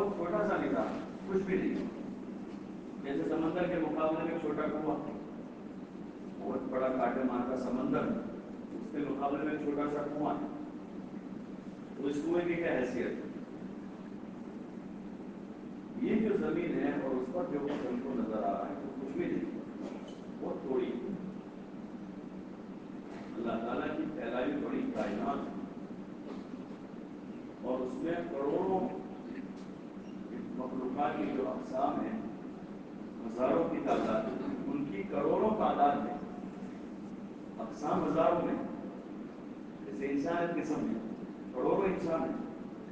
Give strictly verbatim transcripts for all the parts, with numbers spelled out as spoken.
بہت چھوٹا سا نظام، کچھ بھی نہیں، جیسے سمندر کے مقابلے میں چھوٹا کنواں، بہت بڑا کاٹے مار کا سمندر، اس کے مقابلے میں چھوٹا سا کنواں، تو اس کنویں کی کیا حیثیت ہے؟ یہ جو زمین ہے اور اس پر جو ہم کو نظر آ رہا ہے وہ کچھ بھی نہیں، بہت تھوڑی ہے۔ اللہ تعالیٰ کی پھیلائی بڑی کائنات ہے اور اس میں کروڑوں مخلوقات کی جو اقسام ہیں، ہزاروں کی تعداد، ان کی کروڑوں تعداد ہے، اقسام ہزاروں میں، جیسے انسان قسم ہے کروڑوں انسان ہیں،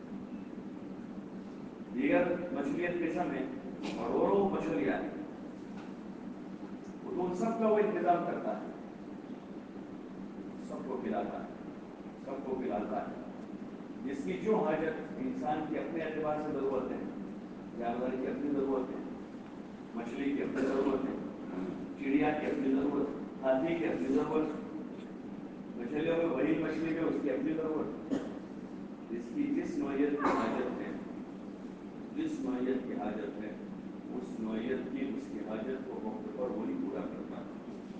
دیگر مچھلیت قسم ہے کروڑوں مچھلیاں ہیں، تو ان سب کا وہ انتظام کرتا ہے، سب کو کھلاتا ہے، سب کو پلاتا ہے، جس کی جو حاجت انسان کی اپنے اعتبار سے ضرورت ہے، جانور کی اپنی ضرورت ہے، مچھلی کی اپنی ضرورت ہے، چڑیا کی اپنی ضرورت، ہاتھی کی اپنی ضرورت، مچھلیوں میں بڑی مچھلی میں اس کی اپنی ضرورت، جس کی جس نوعیت کی حاجت ہے، جس نوعیت کی حاجت ہے، اس نوعیت کی اس کی حاجت کو وقت پر وہی پورا کرتا ہے۔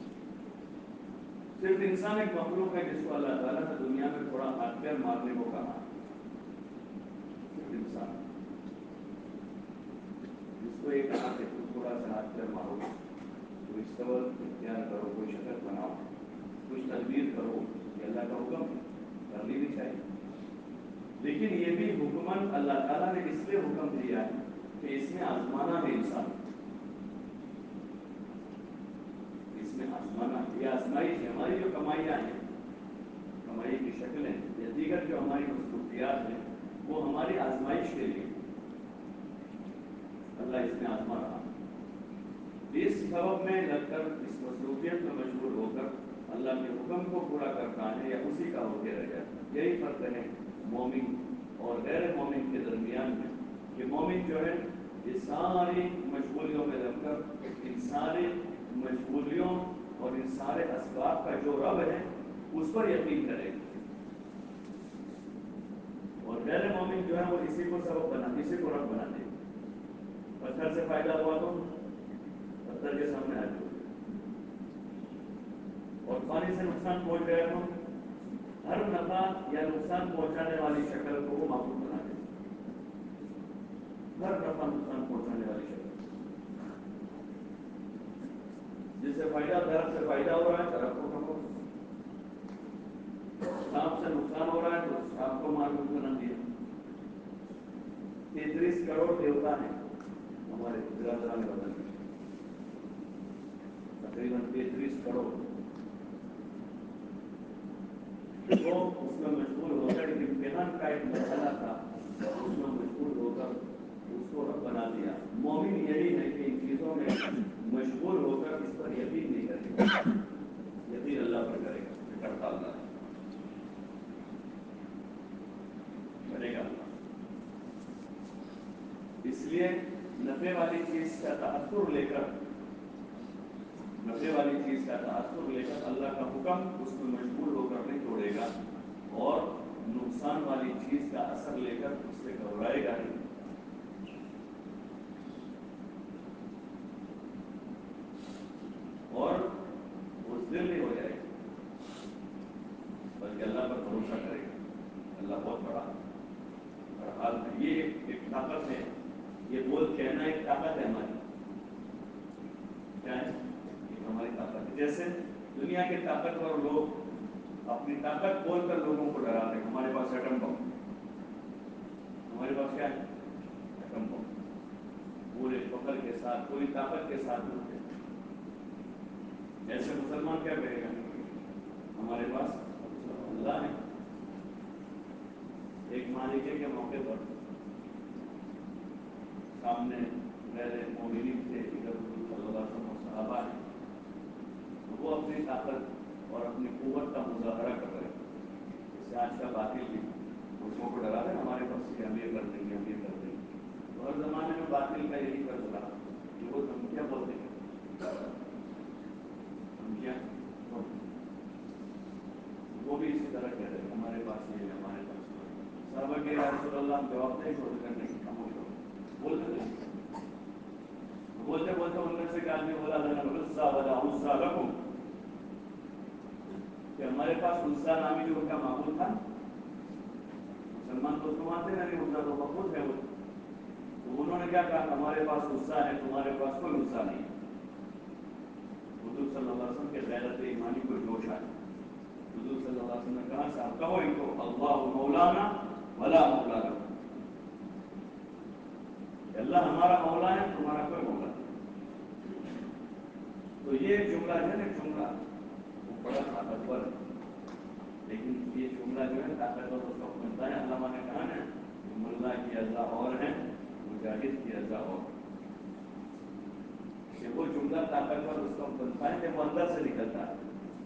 صرف انسان ایک مخلوق ہے جس کو اللہ تعالیٰ نے دنیا میں تھوڑا ہاتھ پیر مارنے کو کہا، صرف انسان، جس کو یہ کہا کہ تم تھوڑا سا ہاتھ پیر مارو، کوئی سبب اختیار کرو، کوئی شکل بناؤ، کچھ تدبیر کرو، یہ اللہ کا حکم ہے، کرنی بھی چاہیے، لیکن یہ بھی حکمن اللہ تعالیٰ نے اس لیے حکم دیا ہے کہ اس میں آزمانا ہے انسان، اس میں آزمانا، یہ آزمائش ہے، ہماری جو کمائیاں ہیں، کمائی کی شکلیں یا دیگر جو ہماری مصروفیات ہیں، وہ ہماری آزمائش کے لیے اللہ اس میں آزما رہا، اس سبب میں لگ کر، اس مصروفیت میں مشغول ہو کر اللہ کے حکم کو پورا کرتا ہے یا اسی کا ہو کے رہ جاتا ہے۔ یہی فرق ہے مومن اور غیر مومن کے درمیان میں، کہ مومن جو ہے یہ ساری مشغولیوں میں لگ کر ان ساری مشغولیوں اور ان سارے اسباب کا جو رب ہے اس پر یقین کرے، اور غیر مومن جو ہے وہ اسی کو سبب بنا، اسی کو رب بنا دے۔ پتھر سے فائدہ ہوا تو پتھر کے سامنے آ جاؤ، اور پانی سے نقصان پہنچ گیا تو ہر نفع یا نقصان پہنچانے والی شکل کو وہ معبود بنا دے، ہر نفع نقصان پہنچانے والی شکل، جس سے فائدہ، درخت سے فائدہ ہو رہا ہے درخت کو کمو، سانپ سے نقصان ہو رہا ہے تو سانپ کو معبود بنا دیا۔ تینتیس کروڑ دیوتا ہیں ہمارے برادران بدن میں، تقریباً تینتیس کروڑ، وہ اس میں مشغول ہو کر ایک امتحان کا ایک مرحلہ تھا، اس میں مشغول ہو کر اس کو رب بنا دیا۔ مومن یہی ہے کہ ان چیزوں میں مشغول ہو کر اس پر یقین نہیں کرے گا، یقین اللہ پر کرے گا کہ کرتا اللہ ہے، کرے گا اللہ۔ اس لیے نفع والی چیز کا تأثر لے کر، نفع والی چیز کا تأثر لے کر اللہ کا حکم اس میں مشغول ہو کر نہیں چھوڑے گا، اور نقصان والی چیز کا اثر لے کر اس سے گھبرائے گا نہیں، اور بزدل نہیں ہو جائے گا، بلکہ اللہ پر بھروسہ کرے گا، اللہ بہت بڑا ہے۔ حال میں یہ ایک طاقت ہے، یہ بول کہنا ایک طاقت ہے ہماری، کیا ہے؟ ایک ہماری طاقت ہے۔ جیسے دنیا کے طاقتور لوگ اپنی طاقت بول کر لوگوں کو ڈراتے ہیں، ہمارے پاس ایٹم بم، ہمارے پاس کیا ہے؟ ایٹم بم، پورے فخر کے ساتھ، پوری طاقت کے ساتھ بولتے ہیں۔ ایسے مسلمان کیا کہے گا؟ ہمارے پاس اللہ ہے۔ ایک مالکے کے موقع پر سامنے غیر مومنین تھے، ادھر حضور صلی اللہ علیہ وسلم صحابہ ہیں، تو وہ اپنی طاقت اور اپنی قوت کا مظاہرہ کر رہے ہیں، جس سے آج کا باطل بھی لوگوں کو ڈرا دیں ہمارے پاس ہم یہ کر دیں گے، ہم یہ کر دیں گے، تو ہر زمانے میں باطل کا یہی کر رہا کہ وہ دھمکیاں بولتے ہیں، دھمکیاں وہ بھی اسی طرح کہہ رہے ہیں ہمارے پاس یہ ہے، ہمارے پاس صحابہ کے یا رسول اللہ ہم جواب دیں چھوڑ کر نہیں، خاموش ہو، بولتے تھے بولتے بولتے ان میں سے ایک آدمی بولا غصہ ولا غصہ رکھوں کہ ہمارے پاس غصہ نامی جو ان کا معمول تھا مسلمان تو مانتے نہیں غصہ تو مقبول ہے وہ تو انہوں نے کیا کہا ہمارے پاس غصہ ہے تمہارے پاس کوئی غصہ نہیں حضور صلی اللہ علیہ وسلم کے غیرت ایمانی کو جوش آیا حضور صلی اللہ علیہ وسلم نے کہا صاحب کہو ان کو اللہ مولانا ولا مولا لکم اللہ ہمارا مولا ہے تمہارا کوئی مولا نہیں تو یہ جملہ جو ہے نا جملہ وہ بڑا طاقتور ہے لیکن یہ جملہ جو ہے طاقتور اس کو بنتا ہے علامہ نے کہا نا ملا کی اللہ اور ہے مجاہد کی اللہ اور کہ وہ جملہ طاقتور اس کو بنتا ہے کہ وہ اندر سے نکلتا ہے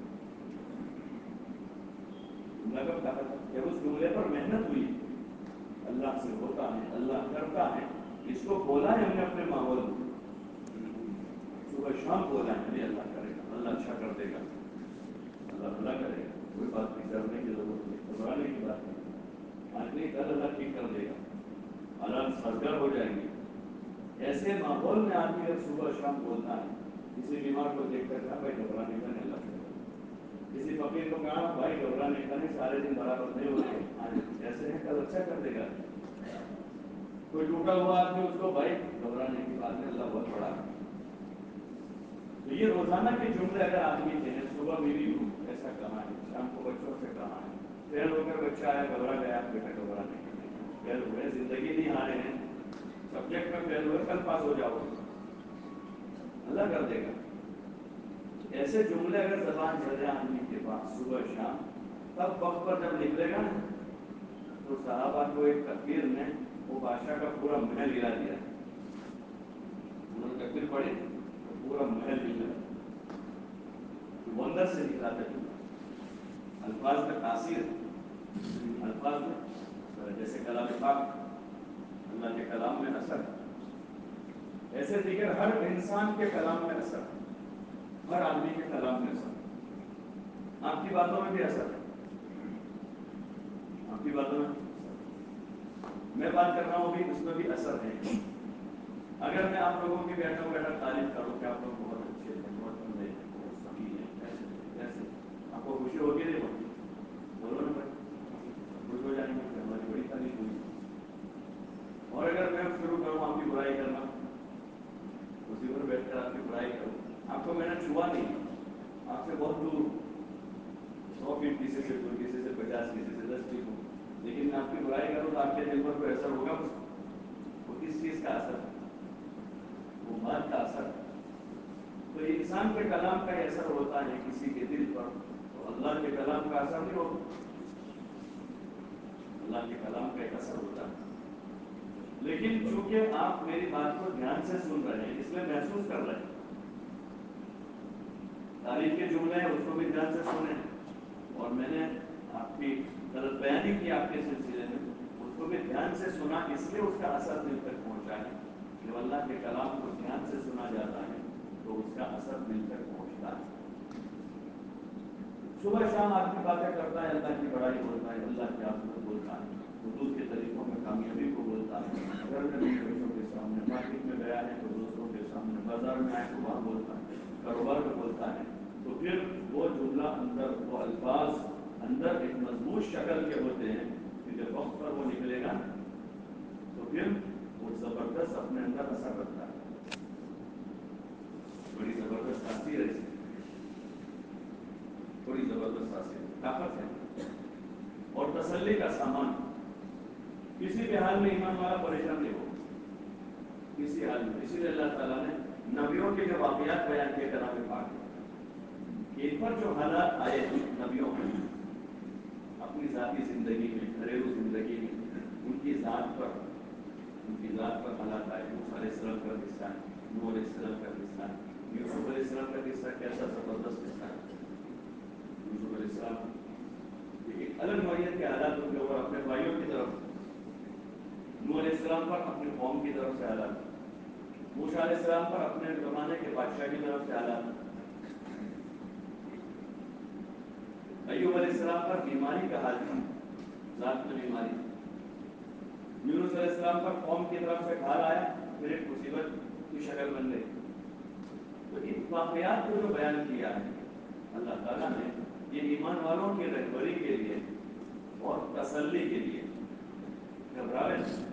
جملہ کب طاقتور جب اس جملے پر محنت ہوئی اللہ سے ہوتا ہے اللہ کرتا ہے اس کو بولا ہے ہم نے اپنے ماحول میں صبح شام بولا ہے نہیں اللہ کرے گا اللہ اچھا کر دے گا اللہ بھلا کرے گا کوئی بات نہیں ڈرنے کی ضرورت نہیں گھبرانے کی بات نہیں آج نہیں کل اللہ ٹھیک کر دے گا حالات سازگار ہو جائیں گے ایسے ماحول میں آدمی جب صبح شام بولتا ہے کسی بیمار کو دیکھ کر کہا بھائی گھبرانے کا نہیں اللہ کرے گا کسی فقیر کو کہا بھائی گھبرانے کا نہیں سارے دن برابر نہیں ہوتے آج ایسے ہیں کل اچھا کر دے گا کوئی ٹوٹا ہوا آدمی اس کو بھائی گھبرانے کی بات میں اللہ بہت بڑا ہے تو یہ روزانہ کے جملے اگر آدمی کے ہیں صبح میری ایسا کہا ہے شام کو بچوں سے کہا ہے فیل ہو کر بچہ آیا گھبرا گیا بیٹا گھبرا نہیں فیل ہوئے زندگی نہیں آ رہے ہیں سبجیکٹ میں فیل ہوئے کل پاس ہو جاؤ اللہ کر دے گا ایسے جملے اگر زبان چلے آدمی کے پاس صبح شام تب وقت پر جب نکلے گا تو صحابہ کو ایک تقریر میں وہ بادشاہ کا پورا محل گرا دیا انہوں نے تقریر پڑھی تو پورا محل گرا وہ اندر سے نکلا تھا الفاظ میں تاثیر الفاظ میں جیسے کلام پاک اللہ کے کلام میں اثر ایسے دیگر ہر انسان کے کلام میں اثر ہر آدمی کے کلام میں اثر آپ کی باتوں میں بھی اثر ہے آپ کی باتوں میں میں بات کر رہا ہوں ابھی اس میں بھی اثر ہے اگر میں آپ لوگوں کی بیٹھا بیٹھا تعریف کروں کہ آپ لوگ بہت اچھے ہیں بہت بندے ہیں بہت صحیح ہیں کیسے کیسے آپ کو خوشی ہوگی نہیں ہوتی بولو نا بھائی خوش ہو جائیں گے کہ ہماری بڑی تعریف ہوئی اور اگر میں شروع کروں آپ کی برائی کرنا اسی پر بیٹھ کر آپ کی برائی کروں آپ کو میں نے چھوا نہیں آپ سے بہت دور سو فیٹ کسی سے دور کسی سے پچاس کسی سے دس فیٹ ہوں لیکن میں آپ کی برائی کروں تو آپ کے دل پر کوئی اثر ہوگا وہ کس چیز کا اثر وہ بات کا اثر تو انسان کے کلام کا اثر ہوتا ہے کسی کے دل پر تو اللہ کے کلام کا اثر نہیں ہوتا اللہ کے کلام کا ایک اثر ہوتا ہے لیکن چونکہ آپ میری بات کو دھیان سے سن رہے ہیں اس لیے محسوس کر رہے ہیں تعریف کے جملے ہیں اس کو بھی دھیان سے سنیں اور میں نے آپ کی غلط بیانی کی آپ کے سلسلے میں اس کو بھی دھیان سے سنا اس لیے اس کا اثر دل تک پہنچا ہے جب اللہ کے کلام کو دھیان سے سنا جاتا ہے تو اس کا اثر دل تک پہنچتا ہے صبح شام آدمی باتیں کرتا ہے اللہ کی بڑائی بولتا ہے اللہ کی عظمت بولتا ہے حضور کے طریقوں میں کامیابی کو بولتا ہے گھر میں بھی بچوں کے سامنے مارکیٹ میں گیا ہے تو دوستوں کے سامنے بازار میں آئے تو وہاں بولتا ہے کاروبار میں بولتا ہے تو پھر وہ جملہ اندر وہ الفاظ اندر ایک مضبوط شکل کے ہوتے ہیں کہ جب وقت پر وہ نکلے گا تو پھر وہ زبردست اپنے اندر اثر رکھتا ہے بڑی زبردست تاثیر ہے بڑی زبردست تاثیر طاقت ہے اور تسلی کا سامان کسی بھی حال میں ایمان والا پریشان نہیں ہو کسی حال میں اسی لیے اللہ تعالیٰ نے نبیوں کے جو واقعات بیان کیے کلام پاک ان پر جو حالات آئے نبیوں میں اپنی ذاتی زندگی میں گھریلو زندگی میں ان کی ذات پر ان کی ذات پر حالات آئے موسیٰ علیہ السلام کا قصہ ہے نوح علیہ السلام کا قصہ ہے یوسف علیہ السلام کا قصہ کیسا زبردست قصہ ہے یوسف علیہ السلام ایک الگ نوعیت کے حالات ان کے اوپر اپنے بھائیوں کی طرف نوح علیہ السلام پر اپنی قوم کی طرف سے حالات موسیٰ علیہ السلام پر اپنے زمانے کے بادشاہ کی طرف سے حالات ایوب علیہ السلام پر بیماری کا حال تھا ذات میں بیماری یونس علیہ السلام अलैहिस्सलाम पर कौम की तरफ से ढाल आया, फिर एक मुसीबत की शक्ल बन गई। तो इन वाक़यात को जो बयान किया है अल्लाह ताला ने, ये ईमान वालों की रहबरी के लिए और तसल्ली के लिए। घबरावे नहीं।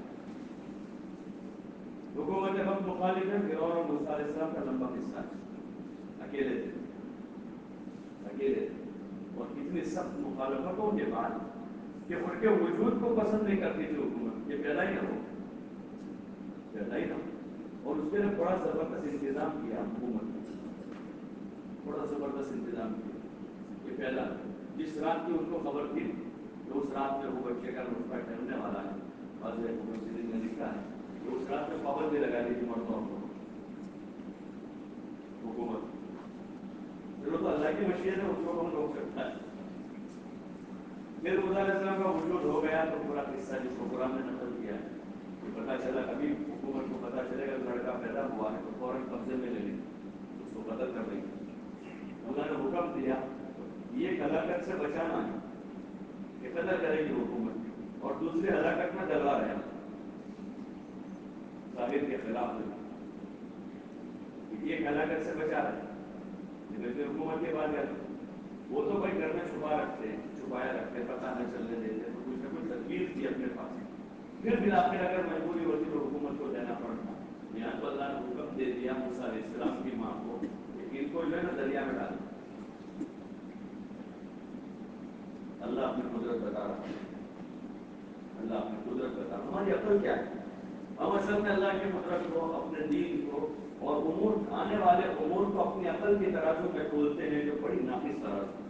हुकूमत वक्त मुखालिफ है, फिरौन और मूसा अलैहिस्सलाम का लंबा किस्सा है, अकेले थे अकेले थे और कितनी सख्त मुखालफतों के बाद कि उनके वजूद को पसंद नहीं करती थी हुकूमत, ये पैदा ही ना हो पैदा ही ना हो और उसके लिए बड़ा ज़बरदस्त इंतज़ाम किया हुकूमत ने, बड़ा ज़बरदस्त इंतज़ाम किया। ये पहला, जिस रात की उनको खबर थी कि उस रात में वो बच्चे का नुस्खा ठहरने वाला है, वाज़ेह मुफस्सिरीन ने लिखा है कि उस रात में पाबंदी लगा दी थी मर्दों को हुकूमत। चलो तो अल्लाह की मशीयत है, उसको कौन रोक सकता है। फिर मूसा अलैहिस्सलाम का वजूद हो गया तो पूरा किस्सा जिसको कुरान ने नकल किया है कि पता चला, कभी हुकूमत को पता चलेगा लड़का पैदा हुआ है तो फौरन कब्जे में ले लेंगे, उसको कत्ल कर देंगे। अल्लाह ने हुक्म दिया ये हलाकत से बचाना है कि कत्ल करेगी हुकूमत और दूसरी हलाकत में डलवा रहे हैं जाहिर के खिलाफ, ये हलाकत से बचा रहे हैं। वैसे हुकूमत के बाद वो तो भाई घर में छुपा रखते हैं, छुपाया रखते, पता न चलने देते, तो कुछ न कुछ तदबीर थी अपने पास। फिर भी आखिर अगर मजबूरी होती तो हुकूमत को देना पड़ता। यहाँ तो अल्लाह ने हुक्म दे दिया मूसा अलैहिस्सलाम की माँ को कि इनको जो है ना दरिया में डाल। अल्लाह अपनी कुदरत बता रहा है, अल्लाह अपनी कुदरत बता रहा। हमारी अकल क्या है? हम असल में अल्लाह की कुदरत को, अपने दीन को और उमूर, आने वाले उमूर को अपनी अकल की तराजू में तोलते हैं, जो बड़ी नाकिस तराजू।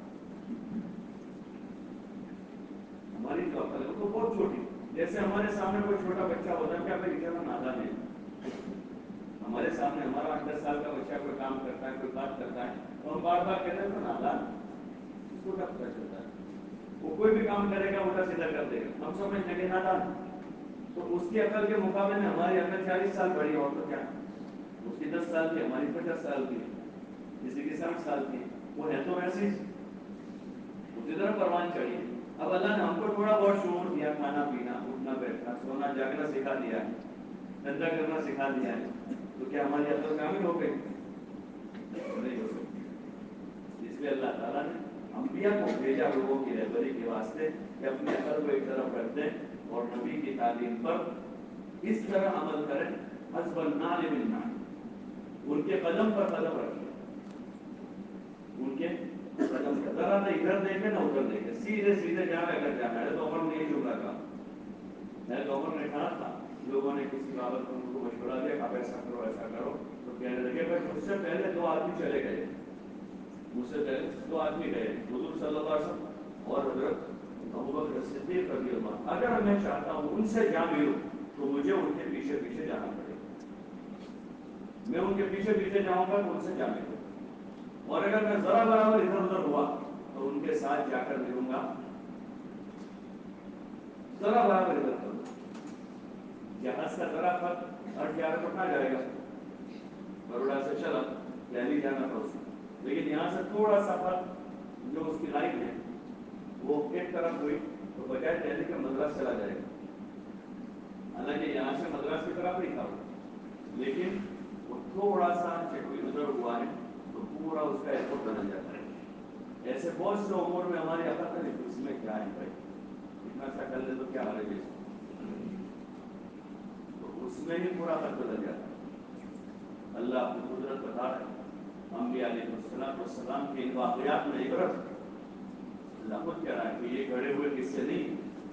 हमारी जो अकल है वो बहुत छोटी। जैसे हमारे सामने कोई छोटा बच्चा होता है, क्या भाई इतना नादान है, हमारे सामने हमारा आठ दस साल का बच्चा कोई काम करता है, कोई बात करता है, तो हम बार बार कहते हैं तो नादान, इसको क्या पता चलता है, वो कोई भी काम करेगा उल्टा सीधा कर देगा, हम समझ लगे नादान। तो उसकी अकल के मुकाबले में हमारी अकल चालीस साल बड़ी हो तो क्या, उसकी दस साल की, हमारी पचास साल की, किसी की साठ साल की, वो है तो वैसे ही उसी तरह परवान चढ़ी। अब अल्लाह ने हमको थोड़ा बहुत शूर दिया, खाना पीना, उठना बैठना, सोना जागना सिखा दिया है, धंधा करना सिखा दिया है, तो क्या हमारी अकल कामिल हो गई? नहीं हो सकती। इसलिए अल्लाह ताला ने अंबिया को भेजा लोगों की रहबरी के वास्ते कि अपनी अकल को एक तरफ रख दें और नबी की तालीम पर इस तरह अमल करें, हस्बन नाल मिन्ना, उनके कदम पर कदम रखें, उनके कदम पर जरा ना इधर देखे ना उधर देखे, सीधे सीधे जाना अगर जाना है तो उमर ने यही जुमला कहा है, तो उमर ने कहा था, लोगों ने किसी बाबत को उनको मशवरा दिया, आप ऐसा करो ऐसा करो, तो कहने लगे भाई मुझसे पहले दो आदमी चले गए, मुझसे पहले दो आदमी गए, हुजूर सल्लल्लाहु अलैहि वसल्लम और हजरत अबू बकर सिद्दीक रज़ियल्लाहु अन्हु। अगर मैं चाहता हूँ उनसे जा मिलूं तो मुझे उनके पीछे पीछे जाना पड़ेगा, मैं उनके पीछे पीछे जाऊंगा तो उनसे जा मिलूंगा, और अगर मैं जरा बराबर इधर उधर हुआ तो उनके साथ जाकर मिलूंगा, जरा बराबर इधर उधर, जहाज का जरा फर्क और क्या पटना जाएगा, बड़ोड़ा से चला दिल्ली जाना था उसको, लेकिन यहाँ से थोड़ा सा फर्क जो उसकी लाइन है वो एक तरफ हुई तो बजाय दिल्ली का मद्रास चला जाएगा। हालांकि यहाँ से मद्रास की तरफ नहीं था, लेकिन वो थोड़ा सा कोई उधर हुआ है तो पूरा उसका एयरपोर्ट बदल जाता है। ऐसे बहुत से उम्र में हमारी अकल नहीं, तो इसमें क्या है भाई, इतना सा कर ले तो क्या हारे बेच, तो उसमें ही पूरा फर्क बदल जाता है। अल्लाह अपनी कुदरत बता रहे हैं, अंबिया अलैहिस्सलाम के इन वाक़यात में इबरत अल्लाह खुद कह रहा है कि ये गढ़े हुए किस्से नहीं,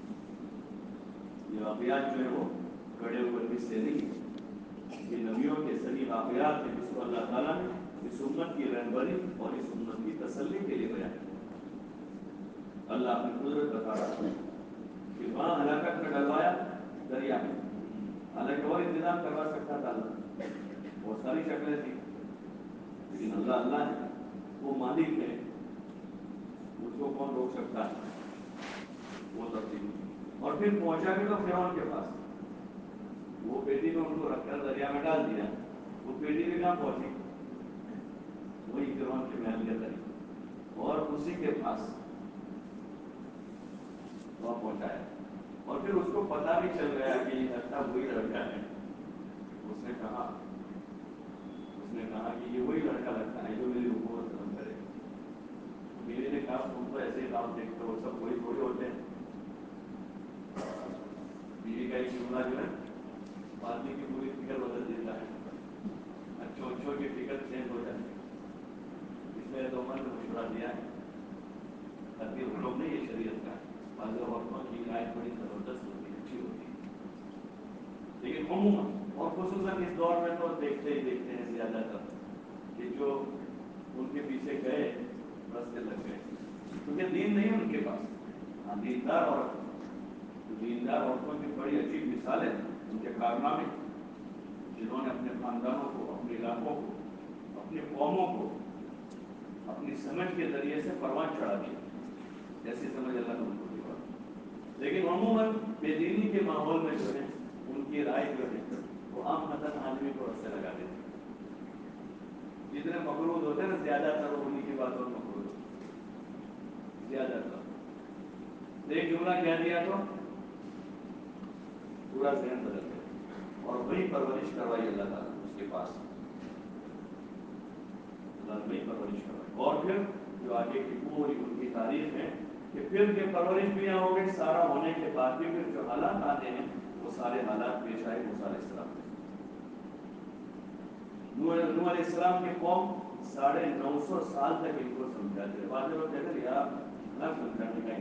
ये वाक़यात जो है वो गढ़े हुए किस्से नहीं, ये नबियों के सही वाक़यात हैं जिसको अल्लाह ताला ने इस उम्मत की रहबरी और इस उम्मत की तसल्ली के लिए बयान किया। अल्लाह अपनी कुदरत बता रहा है कि वहाँ हलाकत में डलवाया दरिया में, हालांकि और इंतजाम करवा सकता था अल्लाह, बहुत सारी शक्लें थी, लेकिन अल्लाह अल्लाह है, वो मालिक है, उसको कौन रोक सकता है, वो तब्दील। और फिर पहुंचा भी तो फिरौन के पास, वो पेटी में उनको रखकर दरिया में डाल दिया, वो पेटी भी कहाँ पहुंची, वही फिरौन के महल के अंदर और उसी के पास वहाँ पहुंचाया। اور پھر اس کو پتا بھی چل گیا کہ یہ لڑکا وہی لڑکا ہے. اس نے کہا اس نے کہا کہ یہ وہی لڑکا لگتا ہے جو میری حکومت ختم کرے. بیوی نے کہا تم تو ایسے ہی کام دیکھتے ہو, سب وہی تھوڑے ہوتے ہیں. بیوی کا ایک جملہ جو ہے آدمی کی پوری فکر بدل دیتا ہے, اچھوں اچھوں کی فکر چینج ہو جاتی ہے. اس لیے تو عمر نے مشورہ دیا ہے, تاکہ حکم نہیں یہ شریعت کا بعض وقتوں کی رائے بڑی زبردست ہوتی ہے, اچھی ہوتی ہے, لیکن عموماً اور خصوصاً اس دور میں تو دیکھتے ہی دیکھتے ہیں زیادہ تر کہ جو ان کے پیچھے گئے رستے لگ گئے, کیونکہ دین نہیں ان کے پاس. ہاں دیندار عورت, دیندار عورتوں کی بڑی عجیب مثال ہے ان کے کارنامے, جنہوں نے اپنے خاندانوں کو, اپنے علاقوں کو, اپنی قوموں کو اپنی سمجھ کے ذریعے سے پروان چڑھا دی, جیسی سمجھ اللہ نے ان کو دی. لیکن عموماً بے دینی کے ماحول میں جو ہے ان کی رائے جو ہے وہ عام مدن آدمی کو رستے لگا دیتی ہے. جتنے مقروض ہوتے ہیں نا زیادہ تر وہ انہیں کی باتوں میں مقروض ہوتے زیادہ تر. ایک جملہ کہہ دیا تو پورا ذہن بدل گیا, اور وہی پرورش کروائی اللہ تعالیٰ اس کے پاس, اللہ نے وہی پرورش کروائی. اور پھر جو آگے کی پوری ان کی تاریخ ہے کہ پھر یہ پرورش بھی یہاں ہو گئی, سارا ہونے کے بعد بھی پھر جو حالات آتے ہیں وہ سارے حالات پیش آئے موسیٰ علیہ السلام. نوح علیہ السلام کی قوم ساڑھے نو سو سال تک ان کو سمجھاتے رہے. بعض لوگ کہتے ہیں یار کتنا سمجھانے کا,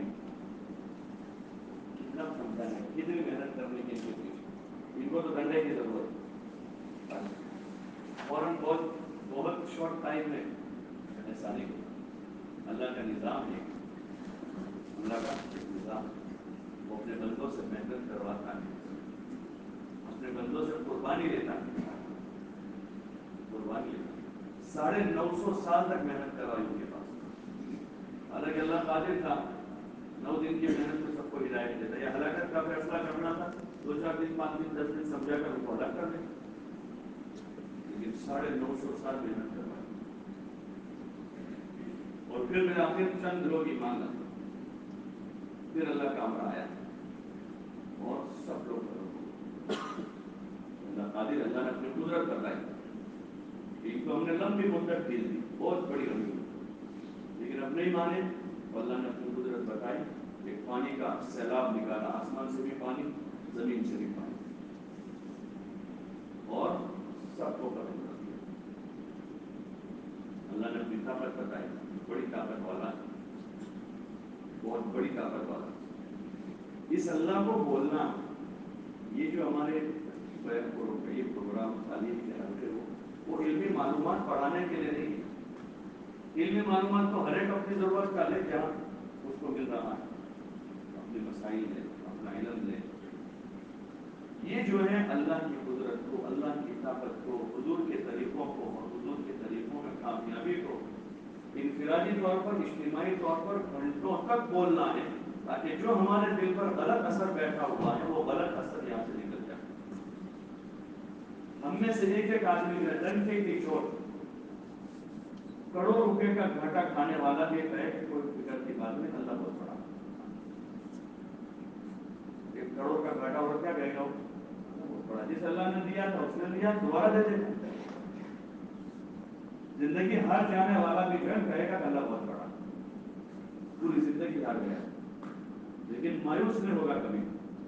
کتنا سمجھانے کا, کتنی محنت کرنے کی ان کو, ان کو تو ڈنڈے کی ضرورت ہے. فوراً بہت بہت شارٹ ٹائم میں ایسا نہیں ہوتا. اللہ کا نظام ہے, اللہ کا نظام وہ اپنے بندوں سے محنت کرواتا ہے, اپنے بندوں سے قربانی لیتا ہے, قربانی لیتا ہے. ساڑھے نو سو سال تک محنت کروائی ان کے پاس. حالانکہ اللہ قادر تھا نو دن کی محنت میں سب کو ہدایت دیتا. یا ہلاکت کا فیصلہ کرنا تھا, دو چار دن پانچ دن دس دن سمجھا کر ان کو ہلاک کر دیں, لیکن ساڑھے نو سو سال محنت کروائی. اور پھر میں آخر چند لوگ ایمان لاتے, پھر اللہ کا امر آیا اور سب لوگ اللہ قادر, اللہ نے اپنی قدرت بتائی. ان کو ہم نے لمبی مدت دی, بہت بڑی لمبی مدت, لیکن اب نہیں مانے. اللہ نے اپنی قدرت بتائی, ایک پانی کا سیلاب نکالا, آسمان سے بھی پانی, زمین سے بھی پانی, اور سب کو ختم کر دیا. اللہ نے اپنی طاقت بتائی, بڑی طاقت والا, بہت بڑی طاقت والا. اس اللہ کو بولنا, یہ جو ہمارے یہ پروگرام تعلیم کے حلقے ہو, وہ علمی معلومات پڑھانے کے لیے نہیں. علمی معلومات تو ہر ایک اپنی ضرورت کا لے جہاں اس کو مل رہا ہے, اپنے مسائل لے, اپنا علم لے. یہ جو ہے اللہ کی قدرت کو, اللہ کی طاقت کو, حضور کے طریقوں کو اور حضور کے طریقوں میں کامیابی کو انفرادی طور پر, اجتماعی طور پر گھنٹوں تک بولنا ہے, تاکہ جو ہمارے دل پر غلط اثر بیٹھا ہوا ہے وہ غلط اثر یہاں سے نکل جائے. ہم میں سے ایک ایک آدمی جو ہے ڈنکے کی چوٹ کروڑوں روپے کا گھاٹا کھانے والا بھی کہے کہ کوئی فکر کی بات نہیں, اللہ بہت بڑا. ایک کروڑ کا گھاٹا اور کیا کہے گا, بہت بڑا. جس اللہ نے دیا تھا اس نے دیا, دوبارہ دے دے. زندگی ہار جانے والا بھی جو ہے کہے گا کہ اللہ بہت بڑا, پوری زندگی ہار گیا, لیکن مایوس نہیں ہوگا کبھی.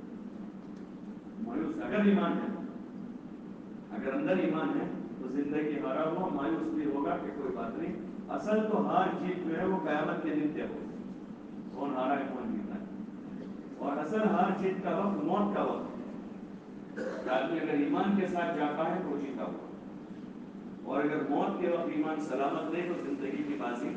مایوس اگر ایمان ہے, اگر اندر ایمان ہے تو زندگی ہارا ہوا مایوس نہیں ہوگا کہ کوئی بات نہیں. اصل تو ہار جیت جو ہے وہ قیامت کے دن طے ہو, کون ہارا ہے کون جیتا ہے. اور اصل ہار جیت کا وقت موت کا وقت ہے. آدمی اگر ایمان کے ساتھ جاتا ہے تو جیتا ہوا, اور اگر موت کے وقت ایمان سلامت نہیں تو زندگی کی بازی.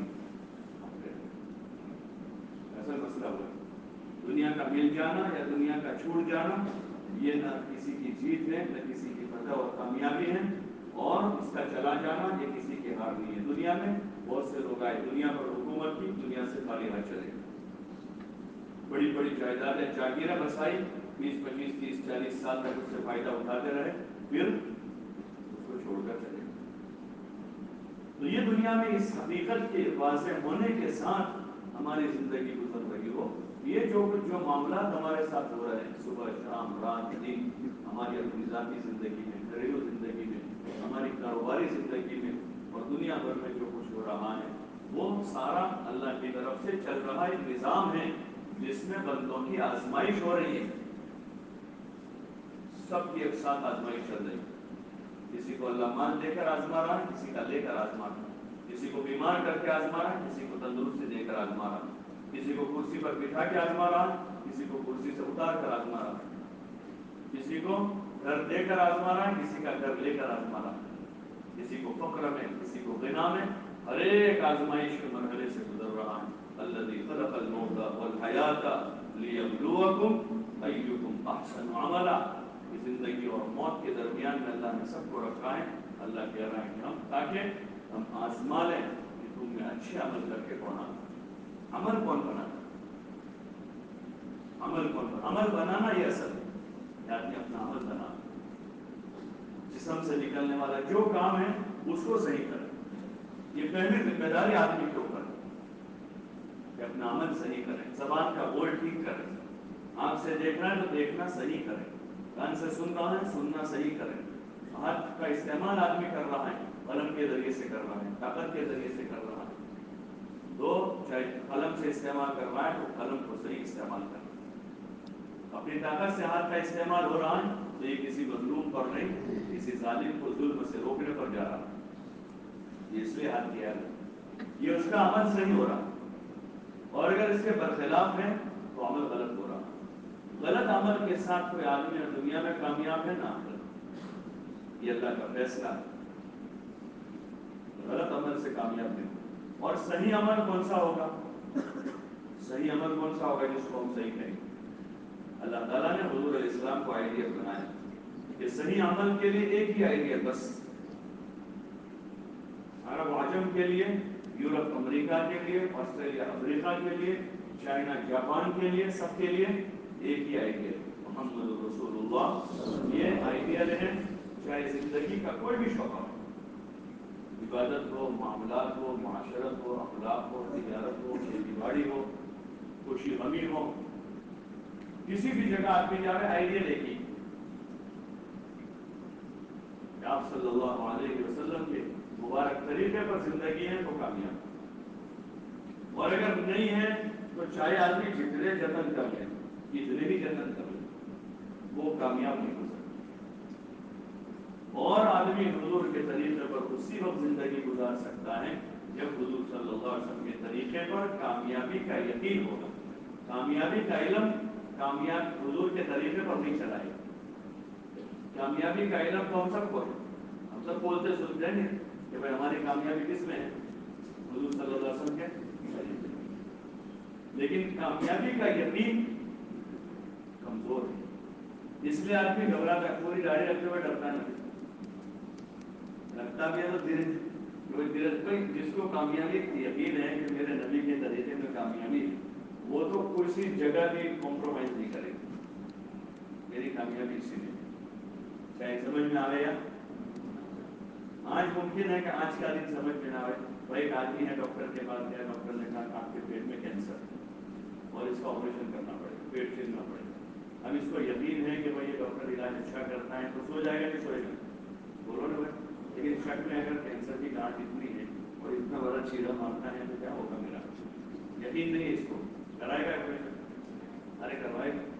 اصل مسئلہ ہوا دنیا کا مل جانا یا دنیا کا چھوٹ جانا, یہ نہ کسی کی جیت ہے نہ کسی کی فتح اور کامیابی ہے, اور اس کا چلا جانا یہ کسی کی ہار نہیں ہے. دنیا میں بہت سے لوگ آئے, دنیا پر حکومت کی, دنیا سے خالی ہاتھ چلے گئے. بڑی بڑی جائیدادیں جاگیریں بسائی, بیس پچیس تیس چالیس سال تک اس سے فائدہ اٹھاتے رہے, پھر اس کو چھوڑ کر چلے گئے. تو یہ دنیا میں اس حقیقت کے واضح ہونے کے ساتھ ہماری زندگی گزر رہی ہو یہ جو کچھ جو معاملات ہمارے ساتھ ہو رہے ہیں صبح شام رات دن، ہماری اپنی ذاتی زندگی میں، گھریلو زندگی میں، ہماری کاروباری زندگی میں اور دنیا بھر میں جو کچھ ہو رہا ہے، وہ سارا اللہ کی طرف سے چل رہا ایک نظام ہے جس میں بندوں کی آزمائش ہو رہی ہے. سب کی ایک ساتھ آزمائش چل رہی ہے. کسی کو اللہ مال دے کر آزما رہا ہے، کسی کا لے کر آزما رہا ہے، کسی کو بیمار کر کے آزما رہا ہے، کسی کو تندرستی دے کر آزما رہا ہے، کسی کو کرسی پر بٹھا کے آزما رہا ہے، کسی کو کرسی سے اتار کر آزما رہا ہے، کسی کو گھر دے کر آزما رہا ہے، کسی کا گھر لے کر آزما رہا ہے، کسی کو فقر میں، کسی کو غنا میں، ہر ایک آزمائش کے مرحلے سے گزر رہا ہے. الذی خلق الموت والحیات لیبلوکم ایکم احسن عملا. زندگی اور موت کے درمیان میں اللہ نے سب کو رکھا ہے. اللہ کہہ رہا ہے کہ ہم تاکہ ہم آزما لیں کہ تم میں اچھے عمل کر کے کون آتا. عمل کون بناتا؟ عمل کون بنا؟ عمل بنانا یہ اصل ہے. آدمی اپنا عمل بنا، جسم سے نکلنے والا جو کام ہے اس کو صحیح کرے. یہ پہلی ذمہ داری آدمی کے اوپر ہے کہ اپنا عمل صحیح کرے. زبان کا بول ٹھیک کرے، آنکھ سے دیکھنا ہے تو دیکھنا صحیح کرے، کان سے سن رہا ہے سننا صحیح کرے. ہاتھ کا استعمال آدمی کر رہا ہے، قلم کے ذریعے سے کر رہا ہے، طاقت کے ذریعے سے کر رہا ہے. تو چاہے قلم سے استعمال کر رہا ہے تو قلم کو صحیح استعمال کر. اپنی طاقت سے ہاتھ کا استعمال ہو رہا ہے تو یہ کسی مظلوم پر نہیں، کسی ظالم کو ظلم سے روکنے پر جا رہا ہے. یہ اس لیے ہاتھ کیا ہے، یہ اس کا عمل صحیح ہو رہا ہے. اور اگر اس کے برخلاف ہے تو عمل غلط ہو رہا ہے. غلط عمل کے ساتھ کوئی آدمی دنیا میں کامیاب ہے نہ، یہ اللہ کا فیصلہ ہے. غلط عمل سے کامیاب نہیں. اور صحیح عمل کون سا ہوگا؟ صحیح عمل کون سا ہوگا جس کو ہم صحیح کہیں؟ اللہ تعالیٰ نے حضور علیہ السلام کو آئیڈیا بنایا کہ صحیح عمل کے لیے ایک ہی آئیڈیا بس. عرب و عجم کے لیے، یورپ امریکہ کے لیے، آسٹریلیا افریقہ کے لیے، چائنا جاپان کے لیے، سب کے لیے ایک ہی آئیڈیا محمد رسول اللہ. یہ آئیڈیا ہے چاہے زندگی کا کوئی بھی شعبہ ہو، عبادت ہو، معاملات ہو، معاشرت ہو، اخلاق ہو، تجارت ہو، کھیتی باڑی ہو، خوشی غمی ہو، کسی بھی جگہ آدمی جا رہے آئیڈیا دیکھیے کہ آپ صلی اللہ علیہ وسلم کے مبارک طریقے پر زندگی ہے تو کامیاب. اور اگر نہیں ہے تو چاہے آدمی جتنے جتن کر لیں، جتنے بھی جتن کر لیں، وہ کامیاب نہیں ہو سکتا. اور آدمی حضور کے طریقے پر اسی وقت زندگی گزار سکتا ہے جب حضور صلی اللہ علیہ وسلم کے طریقے پر کامیابی کا یقین ہوگا. کامیابی کا علم کامیاب حضور کے طریقے پر نہیں چلائے. کامیابی کا علم تو ہم سب کو ہے، ہم سب بولتے سنتے ہیں کہ بھائی ہماری کامیابی کس میں ہے؟ حضور صلی اللہ علیہ وسلم کے. لیکن کامیابی کا یقین کمزور ہے. اس لیے آدمی گھبراتا ہے، پوری داڑھی رکھتے ہوئے ڈرتا نہیں. لگتا بھی ہے تو دھیرے دھیرے. جس کو کامیابی یقین ہے کہ میرے نبی کے طریقے میں کامیابی ہے، وہ تو کسی جگہ بھی کمپرومائز نہیں کرے گا. میری کامیابی اسی میں چاہے سمجھ میں آئے یا آج ممکن ہے کہ آج کا دن سمجھ میں نہ آئے. بھائی ایک آدمی ہے ڈاکٹر کے پاس گیا، ڈاکٹر نے کہا کہ آپ کے پیٹ میں کینسر ہے اور اس کا آپریشن کرنا پڑے گا، پیٹ چھیلنا پڑے گا. اب اس کو یقین ہے کہ بھائی یہ ڈاکٹر علاج اچھا کرتا ہے تو سو جائے گا کہ سوئے گا؟ بولو نا بھائی. لیکن شک میں اگر کینسر کی گاٹھ اتنی ہے اور اتنا بڑا چیرا مارتا ہے تو کیا ہوگا میرا؟ یقین نہیں ہے اس کو، کرائے گا آپریشن؟ ارے کروائے گا.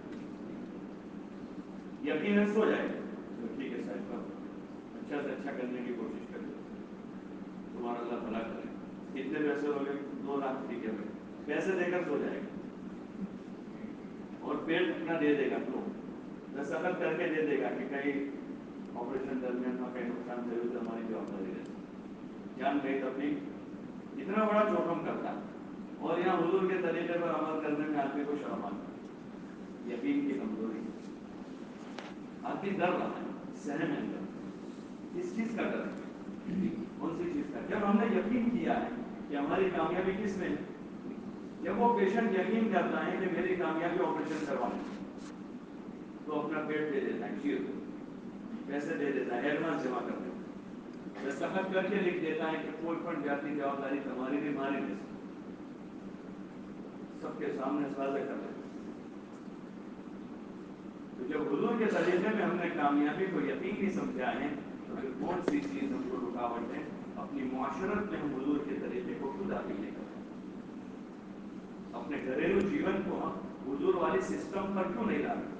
یقین ہے سو جائے گا. ٹھیک ہے صاحب کرو، اچھا سے اچھا کرنے کی کوشش کریں، تمہارا اللہ بھلا کرے. کتنے پیسے ہو گئے؟ دو لاکھ. ٹھیک ہے بھائی، پیسے دے کر سو جائے گا اور پیٹ اپنا دے دے گا تو دستخط کر کے دے دے گا کہ کہیں آپریشن درمیان میں کہیں نقصان ضرور تو ہماری جوابداری رہتی. جان گئی تبلیغ اتنا بڑا جوخم کرتا ہے اور یہاں حضور کے طریقے پر عمل کرنے میں آدمی کو شرم آتا ہے. یقین کی کمزوری. آدمی ڈر رہا ہے، سہم ہے. کس چیز کا ڈر ہے؟ کون سی چیز کا؟ جب ہم نے یقین کیا ہے کہ ہماری کامیابی کس میں ہے، جب وہ پیشنٹ یقین کرتا ہے کہ میری کامیابی آپریشن کروانے تو اپنا پیٹ دے دیتا ہے، چیر پیسے دے دیتا ہے، ایڈوانس جمع کر دیتا ہے، دستخط کر کے لکھ دیتا ہے کہ کوئی پن جاتی جوابداری تمہاری نہیں، ہماری نہیں. سب کے سامنے واضح کر دیتا تو جب حضور کے طریقے میں ہم نے کامیابی کو یقینی سمجھا ہے تو پھر کون سی چیز ہم کو رکاوٹ ہے؟ اپنی معاشرت میں ہم حضور کے طریقے کو خود آگے لے کر اپنے گھریلو جیون کو ہم حضور والے سسٹم پر کیوں نہیں لا رہے؟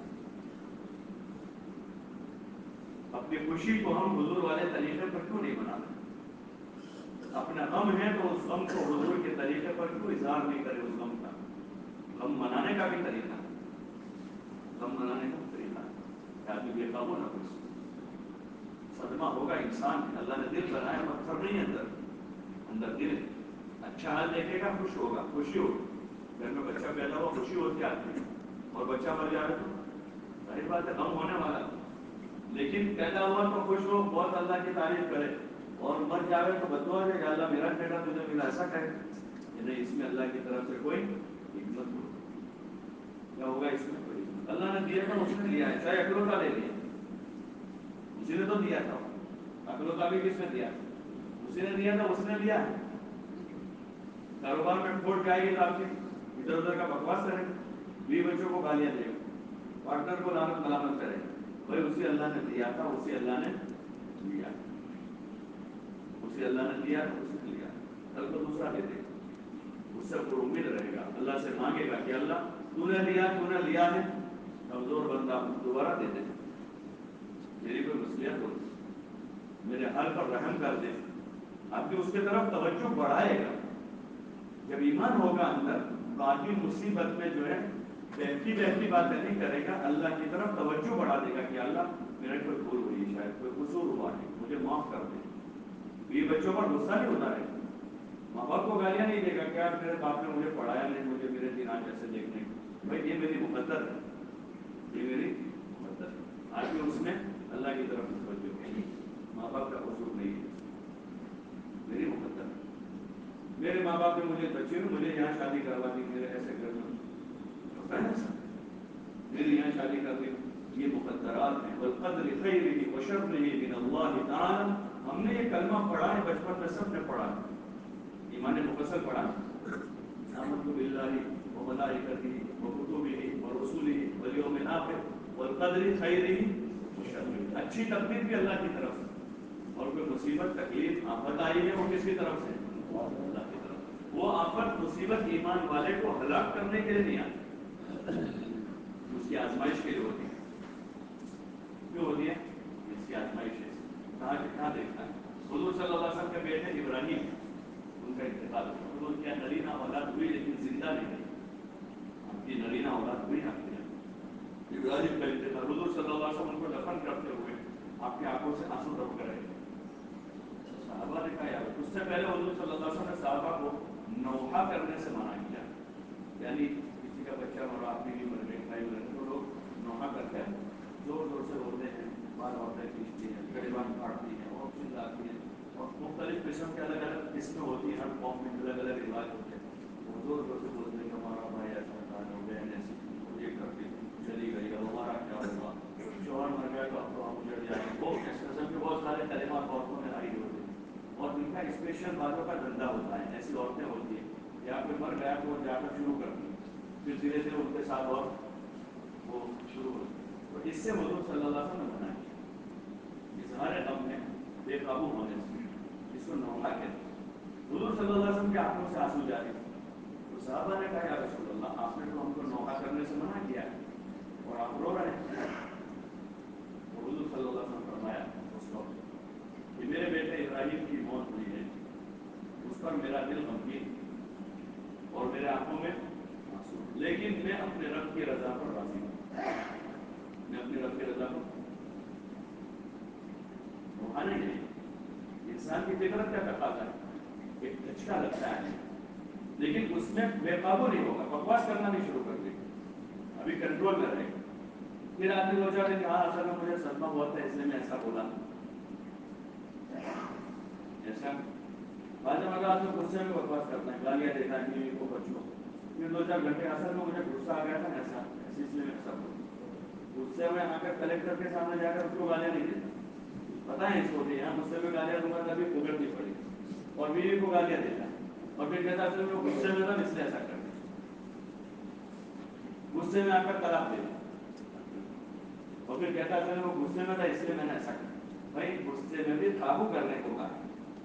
اپنی خوشی کو ہم حضور والے طریقے پر کیوں نہیں بنا رہے؟ اپنا غم ہے تو اس غم کو حضور کے طریقے پر کیوں اظہار نہیں کرے؟ اس غم کا غم منانے کا بھی طریقہ غم منانے کا طریقہ کہ آدمی بے قابو نہ ہو، صدمہ ہوگا انسان، اللہ نے دل بنایا، پتھر نہیں اندر اندر دل ہے، اچھا حال دیکھے گا خوش ہوگا، خوشی ہوگی، گھر میں بچہ پیدا ہوا خوشی ہوتی آدمی، اور بچہ مر جائے تو ظاہر بات ہے غم ہونے والا، لیکن پیدا ہوا تو خوش ہو، بہت اللہ کی تعریف کرے، اور مر جائے تو بددعا دے کہ اللہ میرا بیٹا تجھے ملا، ایسا کہے کہ نہیں، اس میں اللہ کی طرف سے کوئی حکمت ہو، کیا ہوگا اس میں کوئی حکمت؟ اللہ نے دیا تھا اس نے لیا ہے، چاہے اکلوں کا لے لیا، اسی نے تو دیا تھا، اکلوں کا بھی کس نے دیا تھا؟ اسی نے دیا تھا، اس نے لیا ہے۔ کاروبار میں کھوٹ جائے گی تو آپ کی ادھر ادھر کا بکواس کرے گا، بیوی بچوں کو گالیاں دے گا، پارٹنر کو لعنت ملامت کرے گا، بھائی اسی اللہ نے دیا تھا، اسی اللہ نے لیا، اسی اللہ نے دیا تھا، اسی نے لیا، کل کو دوسرا دے دے گا، اس سے پر امید رہے گا، اللہ سے مانگے گا کہ اللہ تو نے لیا، تو نے لیا ہے، کمزور بندہ دوبارہ دے دے، میری کوئی مصلیت ہو، میرے حال پر رحم کر دے، آپ کی اس کے طرف توجہ بڑھائے گا۔ جب ایمان ہوگا اندر تو آدمی مصیبت میں جو ہے بہتی بہتی باتیں نہیں کرے گا، اللہ کی طرف توجہ بڑھا دے گا کہ اللہ میرے کوئی بھول ہوئی، شاید کوئی قصور ہوا ہے، مجھے معاف کر دے، یہ بچوں پر غصہ نہیں ہوتا ہے، ماں باپ کو گالیاں نہیں دے گا کہ یار میرے باپ نے مجھے پڑھایا نہیں، مجھے میرے دن آج ایسے دیکھنے، بھائی یہ میری مقدر ہے، یہ میری مقدر ہے، آج بھی اس میں اللہ کی طرف توجہ ہے، ماں باپ کا قصور نہیں ہے، میری مقدر ہے، میرے ماں باپ نے مجھے بچے میں مجھے یہاں شادی کروا دی، میرے ایسے گھر میں میری یہاں شادی کر دی، یہ مقدرات ہیں، والقدر خیرہ وشرہ من اللہ تعالی، ہم نے یہ کلمہ پڑھا ہے بچپن میں، سب نے پڑھا ہے، ایمان مفصل پڑھا، آمنت باللہ وملائکتہ وکتبہ ورسلہ والیوم الآخر والقدر خیرہ وشرہ، اچھی تقدیر بھی اللہ کی طرف سے، اور کوئی مصیبت تکلیف آفت آئی ہے وہ کس کی طرف سے؟ اللہ کی طرف، وہ آفت مصیبت ایمان والے کو ہلاک کرنے کے لیے نہیں آتی، اس کی آزمائش کے لیے ہوتی ہے، کیوں ہوتی ہے؟ اس کی آزمائش ہے، کہاں کہاں دیکھتا ہے، حضور صلی اللہ علیہ وسلم کے بیٹے ابراہیم، ان کا انتقال ہوا، حضور کی نرینہ اولاد ہوئی لیکن زندہ نہیں رہی، آپ کی نرینہ اولاد ہوئی آپ کی ابراہیم کا انتقال، حضور صلی اللہ علیہ وسلم کو دفن کرتے ہوئے آپ کی آنکھوں سے آنسو ٹپک رہے، صحابہ نے کہا یار، اس سے پہلے حضور صلی اللہ علیہ وسلم نے صحابہ کو نوحہ کرنے سے منع کیا، یعنی کسی کا بچہ مرا، اپنی بھی مر گئی، بھائی مر گئے تو لوگ نوحہ کرتے ہیں، زور زور سے روتے ہیں، بال عورتیں کھینچتی ہیں، گریبان پھاڑتی ہیں اور چلاتی ہیں، اور مختلف قسم کے الگ الگ قسمیں ہوتی ہیں، ہر قوم میں الگ الگ رواج ہوتے ہیں، وہ زور زور سے بولتے ہیں کہ ہمارا بھائی ایسا تھا، بہن ایسی یہ کرتی چلی گئی، اب ہمارا کیا ہوا، شوہر مر گیا تو اب تو ہم اجڑ جائیں گے، وہ اس قسم کے بہت سارے کلمات عورتوں میں آئی ہوتے ہیں، اور ان کا اسپیشل باتوں کا دھندا ہوتا ہے، ایسی عورتیں ہوتی ہیں یا پھر مر گیا تو جا کر شروع کرتی ہیں، پھر دھیرے دھیرے ان کے ساتھ اور وہ شروع ہوتی ہے، تو اس سے حضور صلی اللہ علیہ وسلم نے منع کیا، اظہار غم میں بے قابو ہونے سے، اس کو نوحہ کہتے ہیں، حضور صلی اللہ علیہ وسلم کے آنکھوں سے آنسو جاری، تو صحابہ نے کہا یا رسول اللہ آپ نے تو ہم کو نوحہ کرنے سے منع کیا ہے اور آپ رو رہے ہیں، تو حضور صلی اللہ علیہ وسلم نے فرمایا اس وقت کہ میرے بیٹے ابراہیم کی موت ہوئی ہے، اس پر میرا دل غمگین اور میرے آنکھوں میں آنسو، لیکن میں اپنے رب کی رضا پر راضی ہوں، میں اپنے رب کی رضا پر روحانی ہے، انسان کی فطرت کا تقاضا ہے، ایک دھچکا لگتا ہے لیکن اس میں بے قابو نہیں ہوگا، بکواس کرنا بھی شروع کر دے گا، ابھی کنٹرول میں رہے گا، پھر آدمی سوچا کہ ہاں اصل میں مجھے صدمہ ہوا تھا اس لیے میں ایسا بولا، ایسا بعض اوقات آدمی غصے میں بکواس کرتا ہے، گالیاں دیتا ہے بیوی کو بچوں کو، پھر دو چار گھنٹے اصل میں مجھے غصہ آ گیا تھا ایسا اس لیے میں ایسا بولا، غصے میں آ کر کلیکٹر کے سامنے جا کر اس کو گالیاں نہیں دیتا، پتہ ہے اس کو بھی یہاں غصے میں گالیاں دوں گا تبھی بھگتنی پڑے گی، اور بیوی کو گالیاں دیتا ہے اور پھر کہتا ہے وہ غصے میں تھا اس لیے ایسا کرتا، غصے میں آ کر طلاق دے، اور پھر کہتا ہے وہ غصے میں تھا اس لیے میں نے ایسا کیا. بھائی غصے میں بھی قابو کرنے کو کہا,